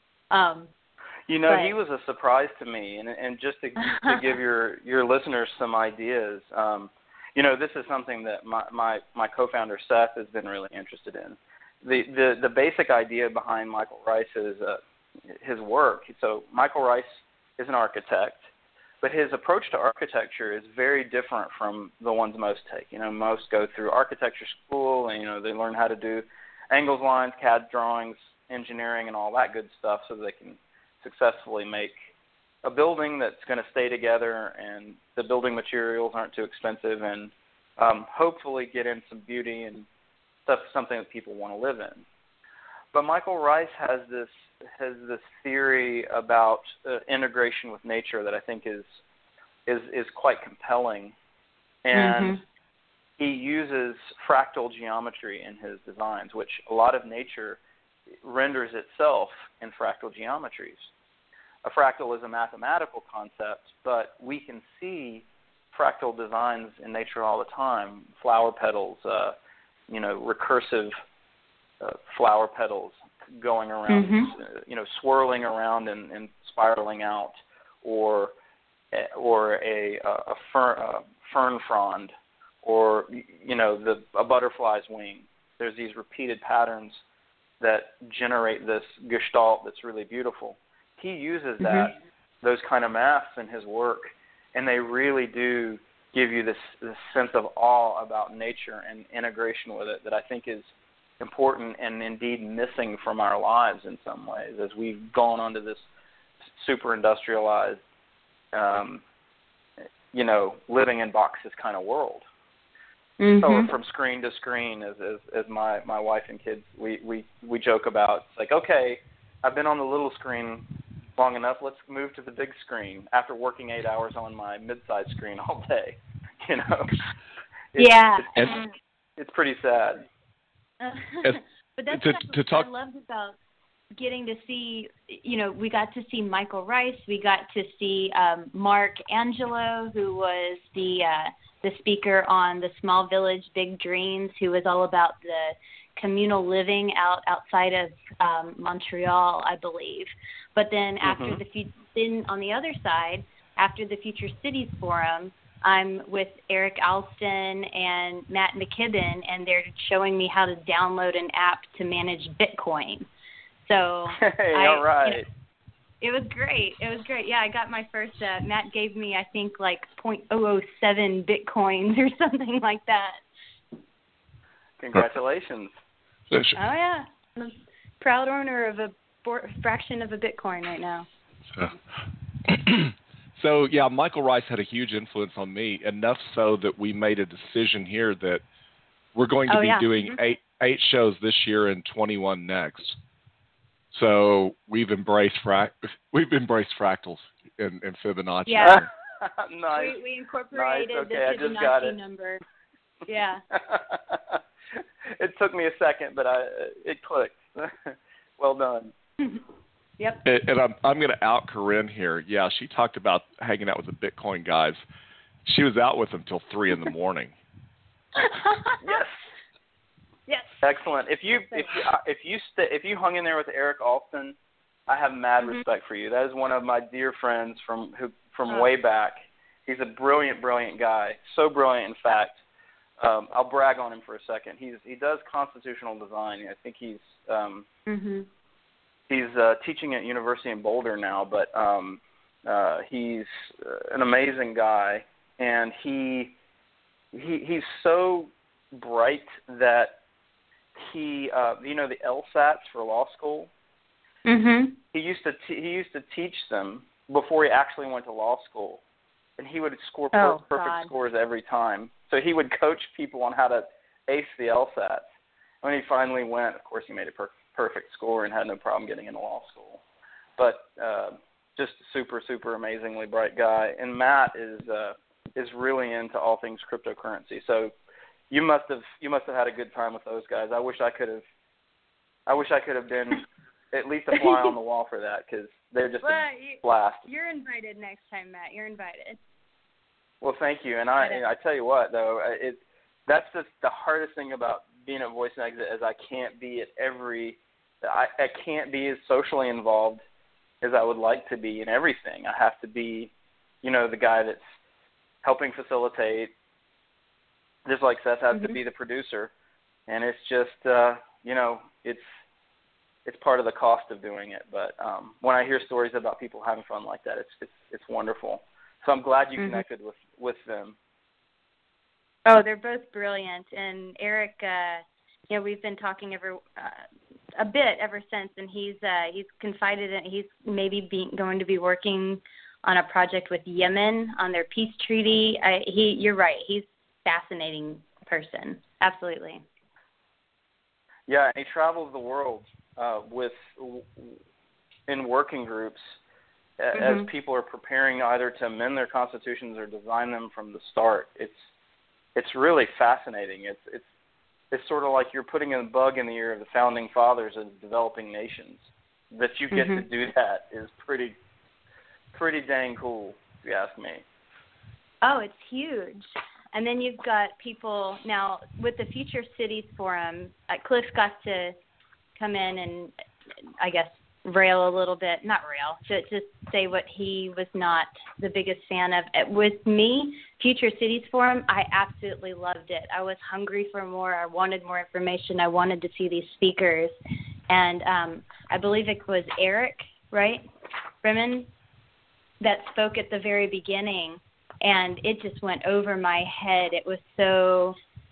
he was a surprise to me, and just to give your listeners some ideas, this is something that my co-founder Seth has been really interested in. The basic idea behind Michael Rice's his work. So Michael Rice is an architect, but his approach to architecture is very different from the ones most take. Most go through architecture school, and they learn how to do angles, lines, CAD drawings, engineering, and all that good stuff, so they can successfully make a building that's going to stay together, and the building materials aren't too expensive, and hopefully get in some beauty and stuff, something that people want to live in. But Michael Rice has this theory about integration with nature that I think is quite compelling, and he uses fractal geometry in his designs, which a lot of nature renders itself in fractal geometries. A fractal is a mathematical concept, but we can see fractal designs in nature all the time. Flower petals, recursive flower petals going around, swirling around and spiraling out, or a fern frond, or a butterfly's wing. There's these repeated patterns that generate this gestalt that's really beautiful. He uses those kind of maths in his work, and they really do give you this sense of awe about nature and integration with it that I think is important and indeed missing from our lives in some ways as we've gone onto this super industrialized, living in boxes kind of world. So from screen to screen, as my wife and kids, we joke about. It's like, okay, I've been on the little screen long enough. Let's move to the big screen after working 8 hours on my mid-size screen all day. It's pretty sad. But that's what I loved about getting to see. We got to see Michael Rice. We got to see Mark Angelo, who was the speaker on the Small Village, Big Dreams, who was all about the communal living outside of Montreal, I believe. But then then on the other side, after the Future Cities Forum, I'm with Eric Alston and Matt McKibben, and they're showing me how to download an app to manage Bitcoin. So all right. It was great. Yeah, I got my first, Matt gave me, I think, like 0.007 Bitcoins or something like that. Congratulations. Oh, yeah. I'm a proud owner of a fraction of a Bitcoin right now. So, yeah, Michael Rice had a huge influence on me, enough so that we made a decision here that we're going to be doing eight shows this year and 21 next. So we've embraced fractals and Fibonacci. Yeah. Nice. We incorporated the Fibonacci number. Yeah. It took me a second, but it clicked. Well done. Yep. And I'm going to out Corinne here. Yeah, she talked about hanging out with the Bitcoin guys. She was out with them till 3 a.m. Yes. Yes. Excellent. If you hung in there with Eric Alston, I have mad respect for you. That is one of my dear friends from way back. He's a brilliant, brilliant guy. So brilliant, in fact. I'll brag on him for a second. He does constitutional design. I think he's teaching at University in Boulder now, but he's an amazing guy, and he's so bright that he the LSATs for law school. He used to teach them before he actually went to law school, and he would score perfect scores every time. So he would coach people on how to ace the LSATs. When he finally went, of course, he made a perfect score and had no problem getting into law school. But just super, super amazingly bright guy. And Matt is really into all things cryptocurrency. So you must have had a good time with those guys. I wish I could have been at least a fly on the wall for that, because they're just a blast. You're invited next time, Matt. You're invited. Well, thank you. And I tell you what, though, that's just the hardest thing about being at Voice and Exit, is I can't be at I can't be as socially involved as I would like to be in everything. I have to be, the guy that's helping facilitate, just like Seth has to be the producer. And it's just, it's part of the cost of doing it. But when I hear stories about people having fun like that, it's wonderful. So I'm glad you connected with them. Oh, they're both brilliant. And Eric, we've been talking a bit ever since, and he's confided in, he's maybe going to be working on a project with Yemen on their peace treaty. You're right. He's a fascinating person. Absolutely. Yeah, and he travels the world in working groups as people are preparing either to amend their constitutions or design them from the start. It's really fascinating. It's sort of like you're putting a bug in the ear of the founding fathers of developing nations. That you get to do that is pretty dang cool, if you ask me. Oh, it's huge. And then you've got people now with the Future Cities Forum. Cliff got to come in and, I guess, rail a little bit, not rail, just say what he was not the biggest fan of. With me, Future Cities Forum, I absolutely loved it. I was hungry for more. I wanted more information. I wanted to see these speakers. And I believe it was Eric, right, Freeman, that spoke at the very beginning, and it just went over my head. It was so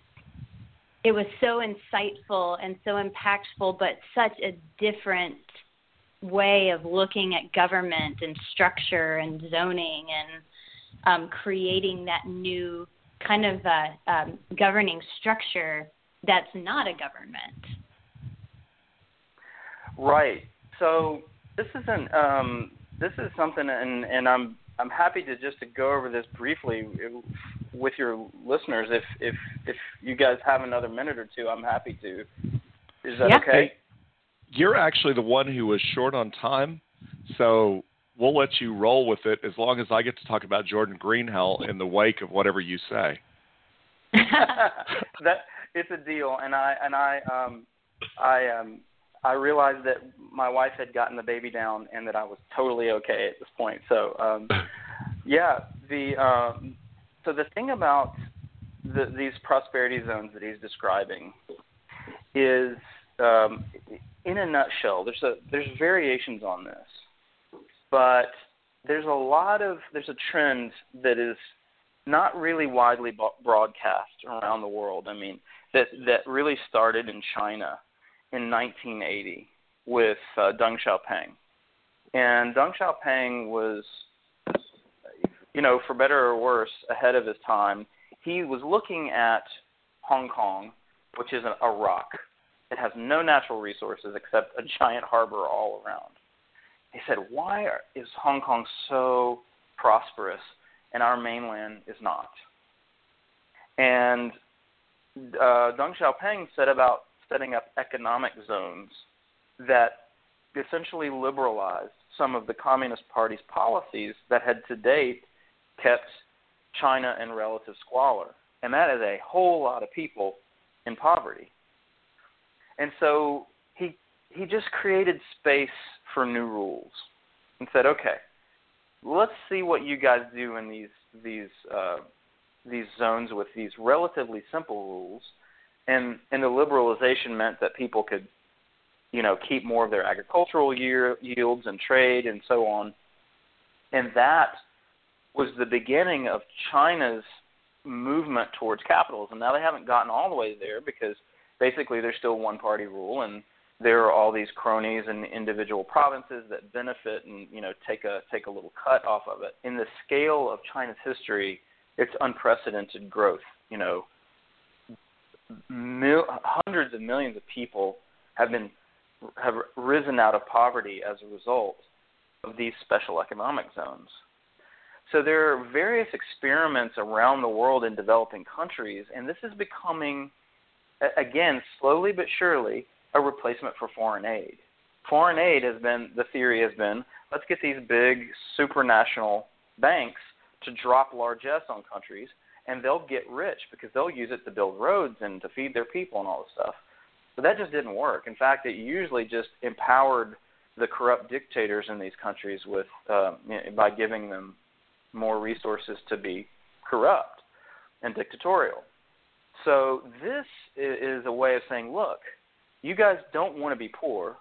insightful and so impactful, but such a different way of looking at government and structure and zoning and creating that new kind of governing structure that's not a government. Right. So this is something, and I'm happy to just to go over this briefly with your listeners. If you guys have another minute or two, I'm happy to. Is that okay? Hey, you're actually the one who was short on time, so we'll let you roll with it as long as I get to talk about Jordan Greenhell in the wake of whatever you say. That it's a deal, and I realized that my wife had gotten the baby down and that I was totally okay at this point. So so the thing about these prosperity zones that he's describing is, in a nutshell, there's variations on this, but there's a trend that is not really widely broadcast around the world. I mean, that really started in China in 1980 with Deng Xiaoping. And Deng Xiaoping was, for better or worse, ahead of his time. He was looking at Hong Kong, which is a rock. It has no natural resources except a giant harbor all around. He said, why is Hong Kong so prosperous and our mainland is not? And Deng Xiaoping set about setting up economic zones that essentially liberalized some of the Communist Party's policies that had to date kept China in relative squalor. And that is a whole lot of people in poverty. And so he just created space for new rules and said, okay, let's see what you guys do in these zones with these relatively simple rules. And the liberalization meant that people could, keep more of their agricultural yields and trade and so on. And that was the beginning of China's movement towards capitalism. Now they haven't gotten all the way there because basically there's still one-party rule, and there are all these cronies and individual provinces that benefit and take a little cut off of it. In the scale of China's history, it's unprecedented growth hundreds of millions of people have risen out of poverty as a result of these special economic zones. So there are various experiments around the world in developing countries, and this is becoming, again, slowly but surely, a replacement for foreign aid. Foreign aid the theory has been, let's get these big supranational banks to drop largesse on countries, and they'll get rich because they'll use it to build roads and to feed their people and all this stuff. But that just didn't work. In fact, it usually just empowered the corrupt dictators in these countries by giving them more resources to be corrupt and dictatorial. So this is a way of saying, look, you guys don't want to be poor.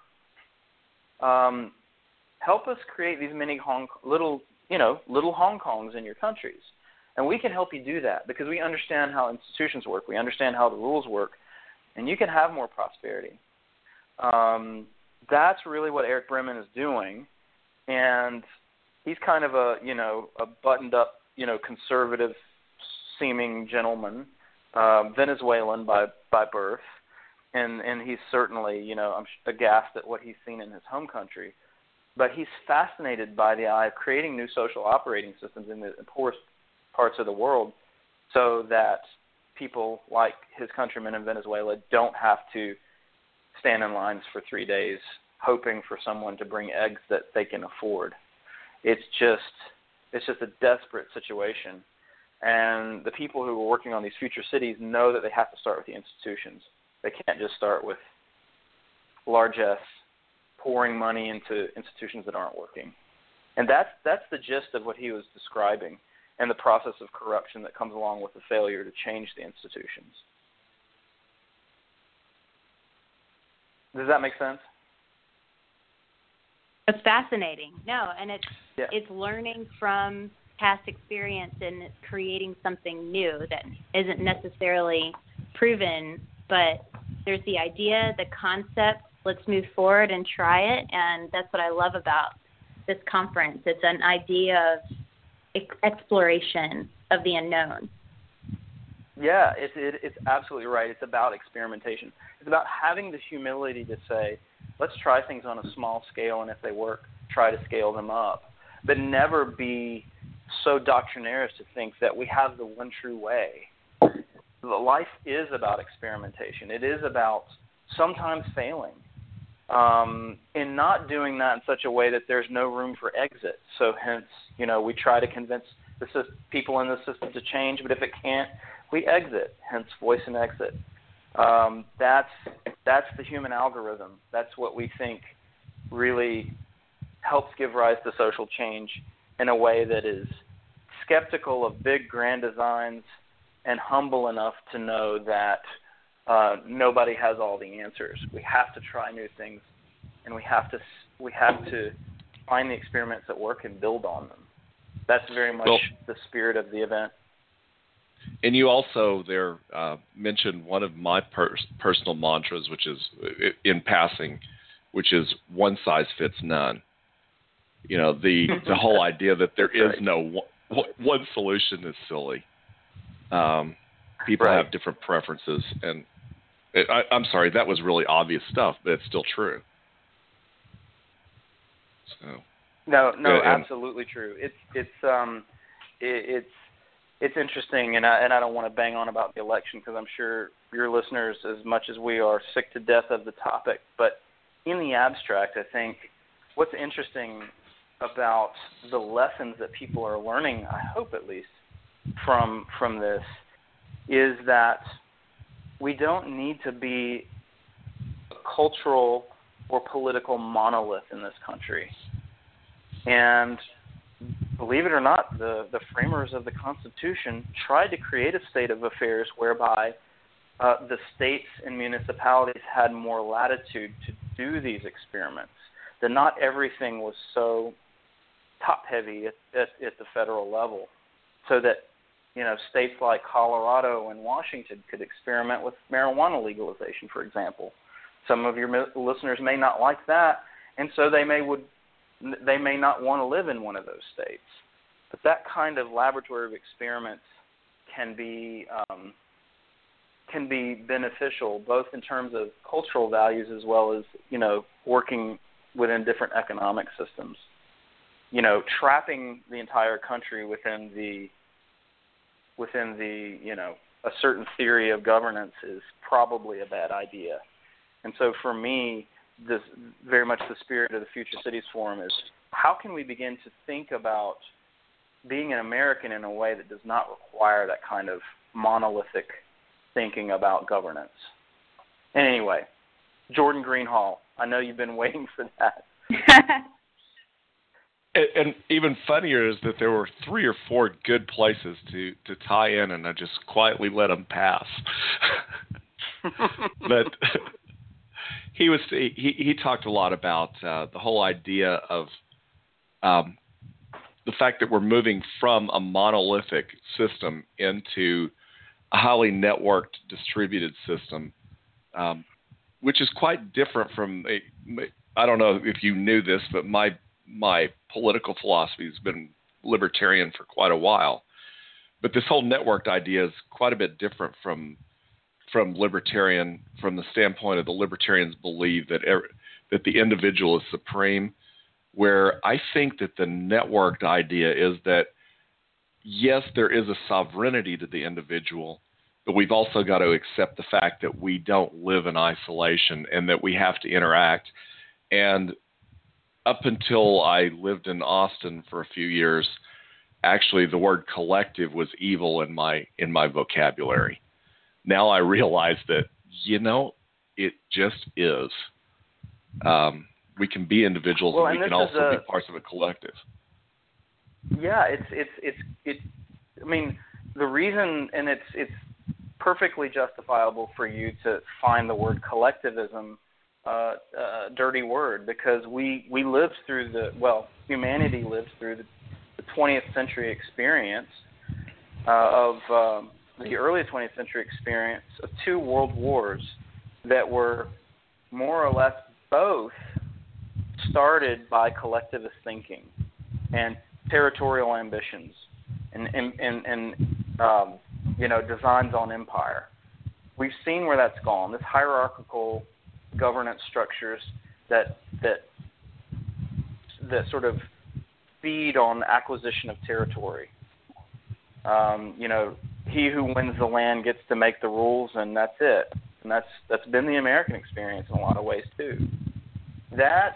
Help us create these mini little Hong Kongs in your countries. And we can help you do that because we understand how institutions work. We understand how the rules work. And you can have more prosperity. That's really what Eric Bremen is doing. And he's kind of a buttoned-up, conservative-seeming gentleman, Venezuelan by birth. And he's certainly, I'm aghast at what he's seen in his home country. But he's fascinated by the idea of creating new social operating systems in the poorest parts of the world so that people like his countrymen in Venezuela don't have to stand in lines for 3 days hoping for someone to bring eggs that they can afford. It's just a desperate situation. And the people who are working on these future cities know that they have to start with the institutions. They can't just start with largesse pouring money into institutions that aren't working. And that's the gist of what he was describing and the process of corruption that comes along with the failure to change the institutions. Does that make sense? It's fascinating. No, and it's learning from past experience and creating something new that isn't necessarily proven, but there's the idea, the concept, let's move forward and try it, and that's what I love about this conference. It's an idea of exploration of the unknown. Yeah, it's absolutely right. It's about experimentation. It's about having the humility to say, let's try things on a small scale, and if they work, try to scale them up. But never be so doctrinaire to think that we have the one true way. Life is about experimentation. It is about sometimes failing. In not doing that in such a way that there's no room for exit. So hence, we try to convince the people in the system to change, but if it can't, we exit, hence voice and exit. That's the human algorithm. That's what we think really helps give rise to social change in a way that is skeptical of big grand designs and humble enough to know that nobody has all the answers. We have to try new things, and we have to find the experiments that work and build on them. That's very much the spirit of the event. And you also there mentioned one of my personal mantras, which is in passing, which is one size fits none. The whole idea that there is no one solution is silly. People have different preferences, and I'm sorry, that was really obvious stuff, but it's still true. So no, absolutely true. It's interesting, and I don't want to bang on about the election because I'm sure your listeners, as much as we are, sick to death of the topic. But in the abstract, I think what's interesting about the lessons that people are learning, I hope at least, from this, is that we don't need to be a cultural or political monolith in this country. And believe it or not, the framers of the Constitution tried to create a state of affairs whereby the states and municipalities had more latitude to do these experiments, that not everything was so top-heavy at the federal level, so that states like Colorado and Washington could experiment with marijuana legalization, for example. Some of your listeners may not like that, and so they may not want to live in one of those states. But that kind of laboratory of experiments can be beneficial, both in terms of cultural values as well as, working within different economic systems. Trapping the entire country within the a certain theory of governance is probably a bad idea. And so for me, this very much the spirit of the Future Cities Forum is, how can we begin to think about being an American in a way that does not require that kind of monolithic thinking about governance? And anyway, Jordan Greenhalgh, I know you've been waiting for that. And even funnier is that there were 3 or 4 good places to tie in, and I just quietly let them pass. But he talked a lot about the whole idea of the fact that we're moving from a monolithic system into a highly networked, distributed system, which is quite different from I don't know if you knew this, but my political philosophy has been libertarian for quite a while. But this whole networked idea is quite a bit different from libertarian, from the standpoint of the libertarians believe that the individual is supreme, where I think that the networked idea is that, yes, there is a sovereignty to the individual, but we've also got to accept the fact that we don't live in isolation and that we have to interact. And up until I lived in Austin for a few years, actually the word collective was evil in my vocabulary. Now I realize that, it just is. We can be individuals, and we can also be parts of a collective. Yeah, it's. I mean, the reason, and it's perfectly justifiable for you to find the word collectivism a dirty word, because we lived through humanity lived through the 20th century experience of the early 20th century experience of 2 world wars that were more or less both started by collectivist thinking and territorial ambitions and designs on empire. We've seen where that's gone. This hierarchical governance structures that sort of feed on acquisition of territory. He who wins the land gets to make the rules, and that's it. And that's been the American experience in a lot of ways too. That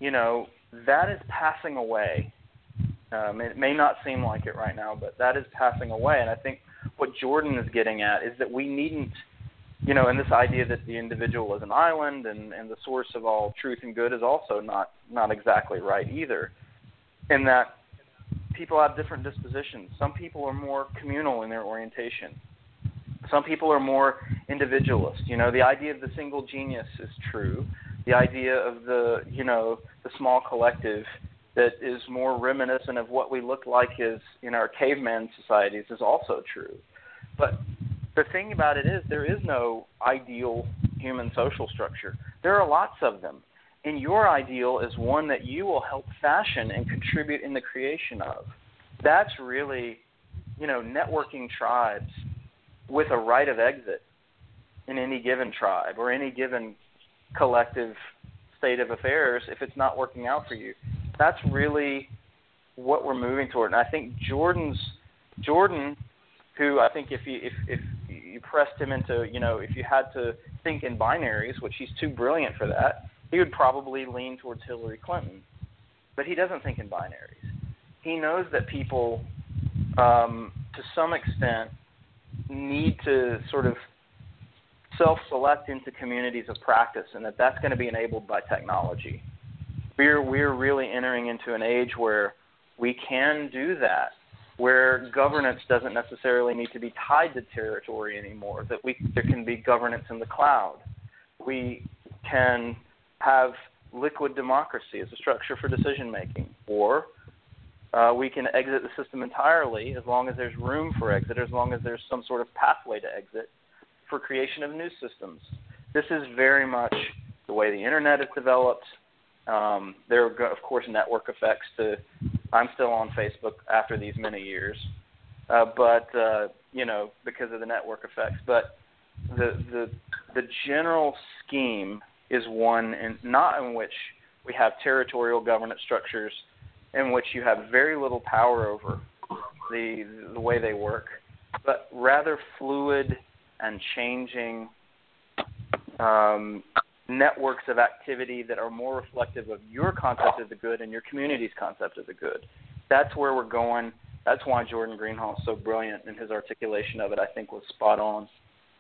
is passing away. It may not seem like it right now, but that is passing away. And I think what Jordan is getting at is that we needn't, and this idea that the individual is an island and the source of all truth and good is also not exactly right either. In that people have different dispositions. Some people are more communal in their orientation. Some people are more individualist. The idea of the single genius is true. The idea of the small collective that is more reminiscent of what we look like as in our caveman societies is also true. But the thing about it is there is no ideal human social structure. There are lots of them. And your ideal is one that you will help fashion and contribute in the creation of. That's really, networking tribes with a right of exit in any given tribe or any given collective state of affairs if it's not working out for you. That's really what we're moving toward. And I think Jordan, who I think if you pressed him into, if you had to think in binaries, which he's too brilliant for that, he would probably lean towards Hillary Clinton. But he doesn't think in binaries. He knows that people, to some extent, need to sort of self-select into communities of practice, and that's going to be enabled by technology. We're really entering into an age where we can do that, where governance doesn't necessarily need to be tied to territory anymore, that there can be governance in the cloud. We can have liquid democracy as a structure for decision-making, or we can exit the system entirely as long as there's room for exit, as long as there's some sort of pathway to exit for creation of new systems. This is very much the way the Internet is developed. There are, of course, network effects to – I'm still on Facebook after these many years. but because of the network effects. But the general scheme is one not in which we have territorial governance structures in which you have very little power over the way they work, but rather fluid and changing networks of activity that are more reflective of your concept of the good and your community's concept of the good. That's where we're going. That's why Jordan Greenhalgh is so brilliant, and his articulation of it, I think, was spot on.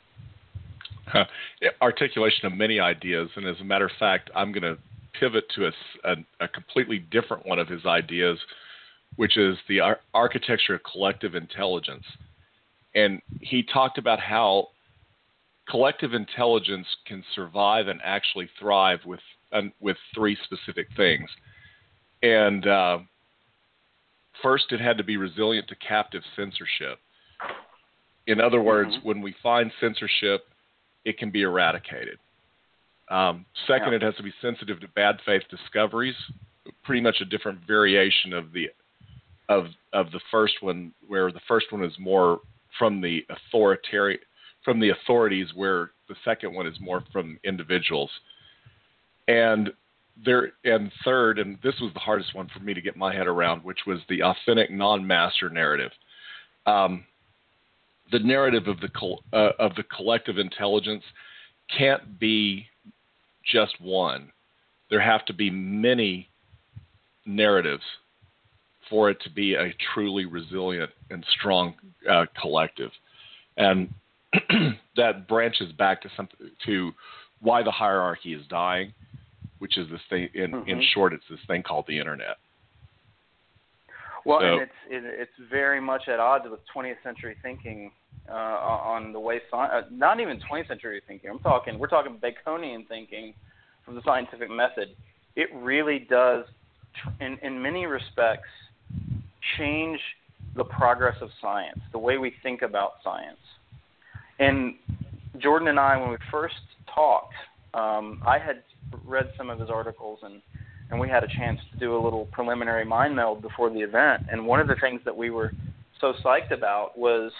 Articulation of many ideas, and as a matter of fact, I'm going to pivot to a completely different one of his ideas, which is the architecture of collective intelligence. And he talked about how collective intelligence can survive and actually thrive with three specific things. And first, it had to be resilient to captive censorship. In other words, when we find censorship, it can be eradicated. Second, it has to be sensitive to bad faith discoveries, pretty much a different variation of the first one, where the first one is more from the authorities, where the second one is more from individuals. And third, and this was the hardest one for me to get my head around, which was the authentic non-master narrative. The narrative of the collective intelligence can't be just one. There have to be many narratives for it to be a truly resilient and strong collective. And that branches back to why the hierarchy is dying, which is this thing. In short, it's this thing called the internet. Well, and it's very much at odds with 20th century thinking on the way not even 20th century thinking. We're talking Baconian thinking from the scientific method. It really does, in many respects, change the progress of science, the way we think about science. And Jordan and I, when we first talked, I had read some of his articles, and we had a chance to do a little preliminary mind meld before the event. And one of the things that we were so psyched about was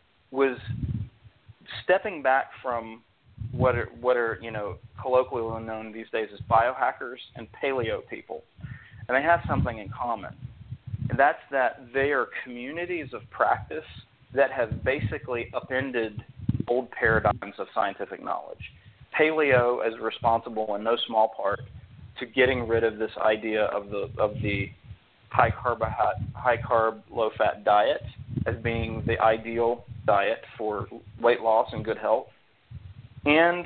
stepping back from what are colloquially known these days as biohackers and paleo people. And they have something in common. And that's that they are communities of practice that have basically upended old paradigms of scientific knowledge. Paleo is responsible in no small part to getting rid of this idea of the high carb, low fat diet as being the ideal diet for weight loss and good health, and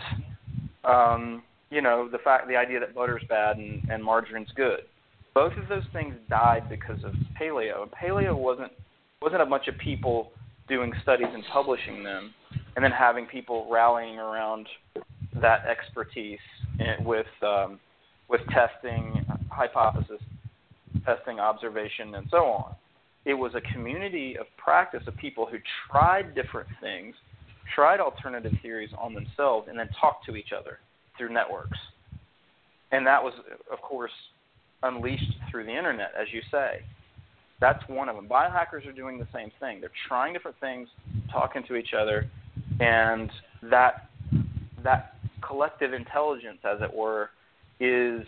the idea that butter's bad and margarine's good. Both of those things died because of paleo. And paleo wasn't a bunch of people doing studies and publishing them, and then having people rallying around that expertise with testing, hypothesis testing, observation, and so on. It was a community of practice of people who tried different things, tried alternative theories on themselves, and then talked to each other through networks. And that was, of course, unleashed through the internet, as you say. That's one of them. Biohackers are doing the same thing. They're trying different things, talking to each other, and that collective intelligence, as it were, is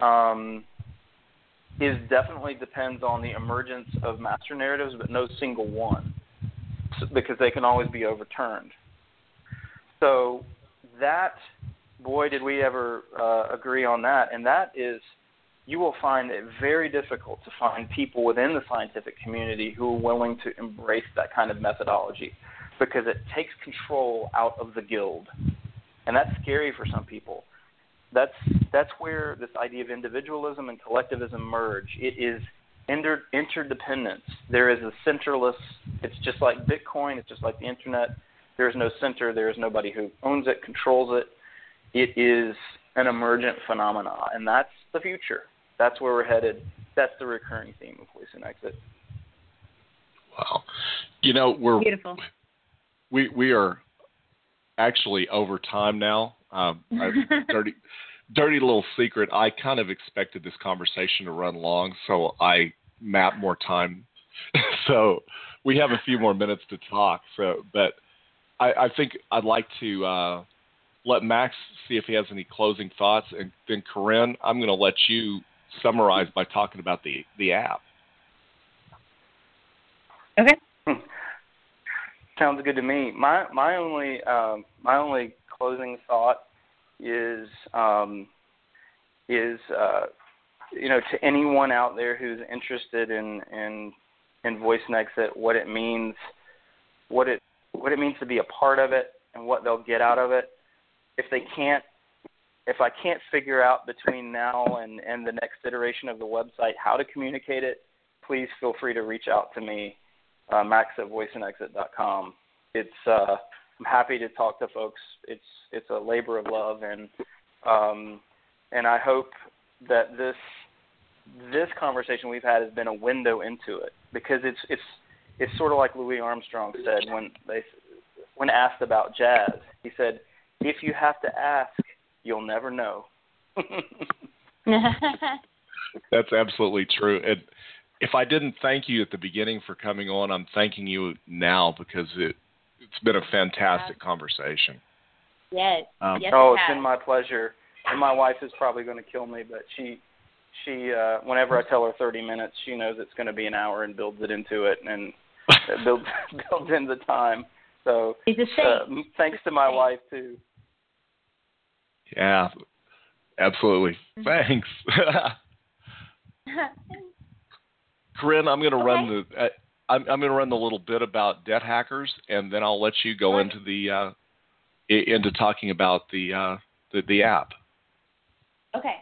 definitely depends on the emergence of master narratives, but no single one, because they can always be overturned. So that, boy, did we ever agree on that. And that is, you will find it very difficult to find people within the scientific community who are willing to embrace that kind of methodology, because it takes control out of the guild. And that's scary for some people. That's where this idea of individualism and collectivism merge. It is interdependence. There is a centerless, it's just like Bitcoin, it's just like the internet. There is no center, there is nobody who owns it, controls it. It is an emergent phenomena, and that's the future. That's where we're headed. That's the recurring theme of Voice and Exit. Wow. We're beautiful. We are actually over time now. Dirty little secret. I kind of expected this conversation to run long, so I mapped more time. we have a few more minutes to talk. But I think I'd like to let Max see if he has any closing thoughts, and then Corinne, I'm going to let you summarize by talking about the app. Okay. Sounds good to me. My only closing thought is to anyone out there who's interested in Voice and Exit, what it means to be a part of it, and what they'll get out of it. If I can't figure out between now and the next iteration of the website how to communicate it, please feel free to reach out to me, max@voiceandexit.com. I'm happy to talk to folks. It's a labor of love, and I hope that this conversation we've had has been a window into it, because it's sort of like Louis Armstrong said when asked about jazz. He said, "If you have to ask, you'll never know." That's absolutely true. And if I didn't thank you at the beginning for coming on, I'm thanking you now, because it's been a fantastic conversation. Yes. Yes. It's been my pleasure. And my wife is probably going to kill me, but she whenever I tell her 30 minutes, she knows it's going to be an hour and builds it into it, and builds in the time. So thanks to my wife too. Yeah, absolutely. Thanks. Corinne, I'm going to run I'm going to run the little bit about debt hackers, and then I'll let you go into into talking about the app. Okay.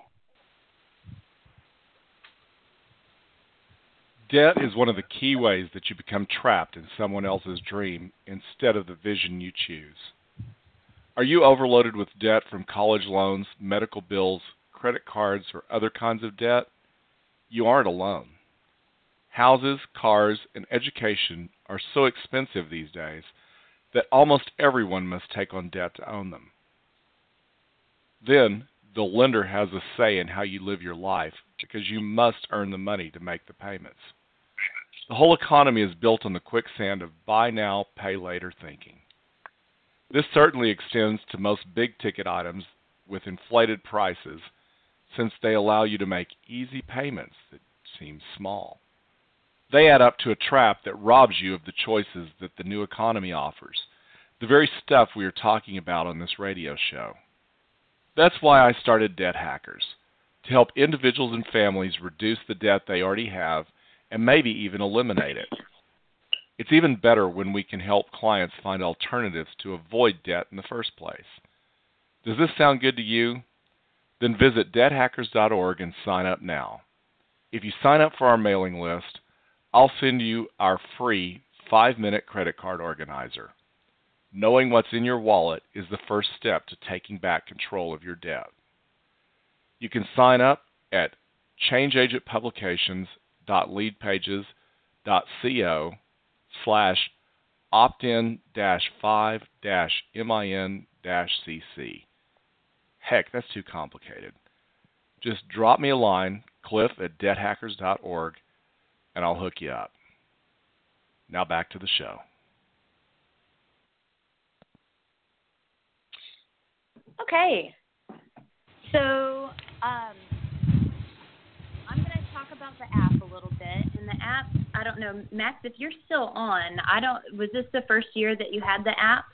Debt is one of the key ways that you become trapped in someone else's dream instead of the vision you choose. Are you overloaded with debt from college loans, medical bills, credit cards, or other kinds of debt? You aren't alone. Houses, cars, and education are so expensive these days that almost everyone must take on debt to own them. Then, the lender has a say in how you live your life, because you must earn the money to make the payments. The whole economy is built on the quicksand of buy now, pay later thinking. This certainly extends to most big-ticket items with inflated prices, since they allow you to make easy payments that seem small. They add up to a trap that robs you of the choices that the new economy offers, the very stuff we are talking about on this radio show. That's why I started Debt Hackers, to help individuals and families reduce the debt they already have and maybe even eliminate it. It's even better when we can help clients find alternatives to avoid debt in the first place. Does this sound good to you? Then visit debthackers.org and sign up now. If you sign up for our mailing list, I'll send you our free 5-minute credit card organizer. Knowing what's in your wallet is the first step to taking back control of your debt. You can sign up at changeagentpublications.leadpages.co/opt-in-5-min-cc. Heck, that's too complicated. Just drop me a line, cliff@debthackers.org, and I'll hook you up. Now back to the show. Okay. So I'm going to talk about the app a little bit. And the app, I don't know, Max, if you're still on, was this the first year that you had the app?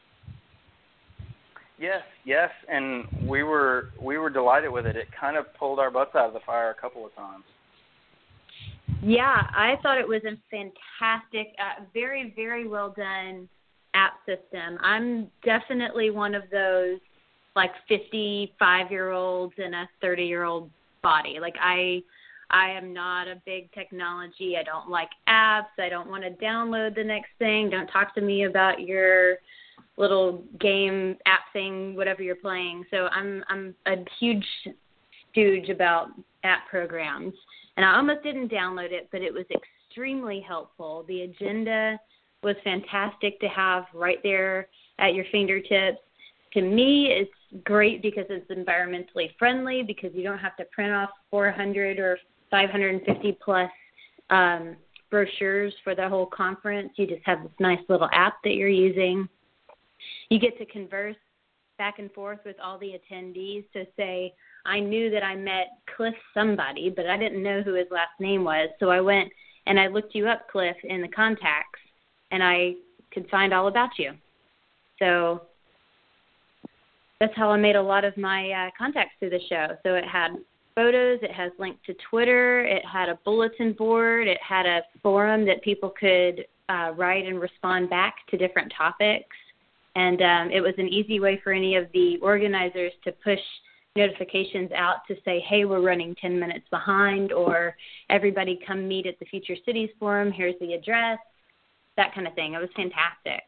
Yes, and we were delighted with it. It kind of pulled our butts out of the fire a couple of times. Yeah, I thought it was a fantastic, very, very well done app system. I'm definitely one of those, 55-year-olds in a 30-year-old body. I am not a big technology. I don't like apps. I don't want to download the next thing. Don't talk to me about your little game app thing, whatever you're playing. So I'm a huge stooge about app programs. And I almost didn't download it, but it was extremely helpful. The agenda was fantastic to have right there at your fingertips. To me, it's great because it's environmentally friendly, because you don't have to print off 400 or 550 plus brochures for the whole conference. You just have this nice little app that you're using. You get to converse back and forth with all the attendees. So say, I knew that I met Cliff somebody, but I didn't know who his last name was. So I went and I looked you up, Cliff, in the contacts, and I could find all about you. So that's how I made a lot of my contacts through the show. So it had photos, it has links to Twitter, it had a bulletin board, it had a forum that people could write and respond back to different topics. And it was an easy way for any of the organizers to push notifications out to say, hey, we're running 10 minutes behind, or everybody come meet at the Future Cities Forum, here's the address, that kind of thing. It was fantastic.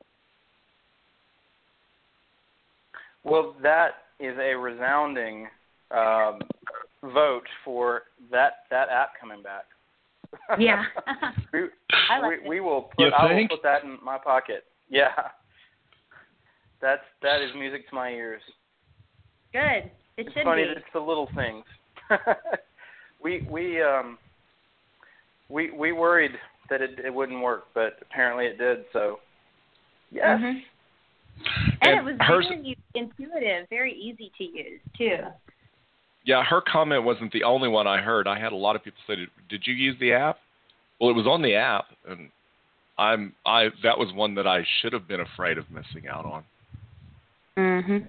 Well, that is a resounding vote for that app coming back. Yeah. we will put, I will put that in my pocket. Yeah. That is music to my ears. Good. It should funny be. It's the little things. we worried that it wouldn't work, but apparently it did. So yes. Mm-hmm. And it was very intuitive, very easy to use too. Yeah, her comment wasn't the only one I heard. I had a lot of people say, "Did you use the app?" Well, it was on the app, and that was one that I should have been afraid of missing out on. Mhm.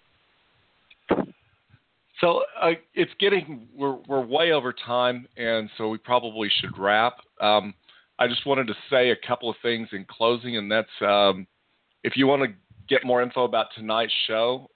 So we're way over time, and so we probably should wrap. I just wanted to say a couple of things in closing, and that's if you want to get more info about tonight's show,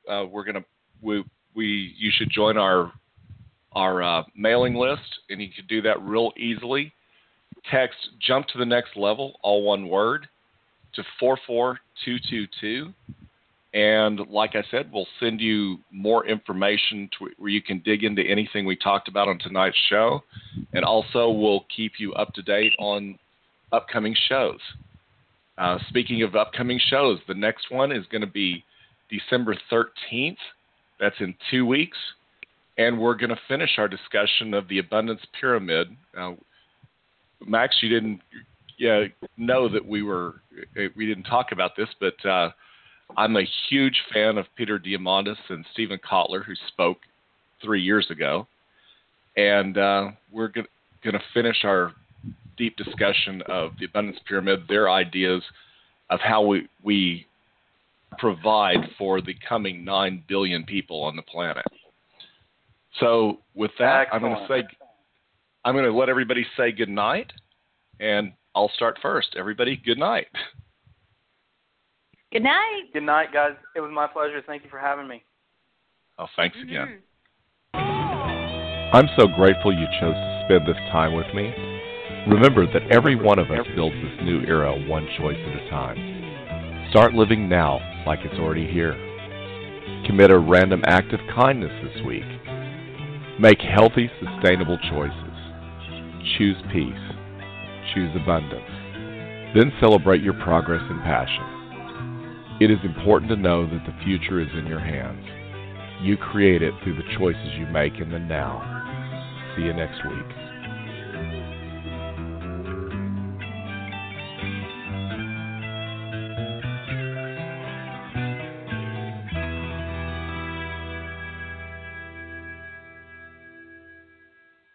you should join our mailing list, and you can do that real easily. Text "Jump to the Next Level," all one word, to 44222. And like I said, we'll send you more information where you can dig into anything we talked about on tonight's show. And also we'll keep you up to date on upcoming shows. Speaking of upcoming shows, the next one is going to be December 13th. That's in 2 weeks. And we're going to finish our discussion of the Abundance Pyramid. Max, you didn't know that we didn't talk about this, but I'm a huge fan of Peter Diamandis and Stephen Kotler, who spoke 3 years ago. And we're going to finish our deep discussion of the Abundance Pyramid, their ideas of how we provide for the coming 9 billion people on the planet. So with that, excellent. I'm going to let everybody say good night, and I'll start first. Everybody, good night. Good night. Good night, guys. It was my pleasure. Thank you for having me. Oh, thanks again. I'm so grateful you chose to spend this time with me. Remember that every one of us builds this new era one choice at a time. Start living now like it's already here. Commit a random act of kindness this week. Make healthy, sustainable choices. Choose peace. Choose abundance. Then celebrate your progress and passion. It is important to know that the future is in your hands. You create it through the choices you make in the now. See you next week.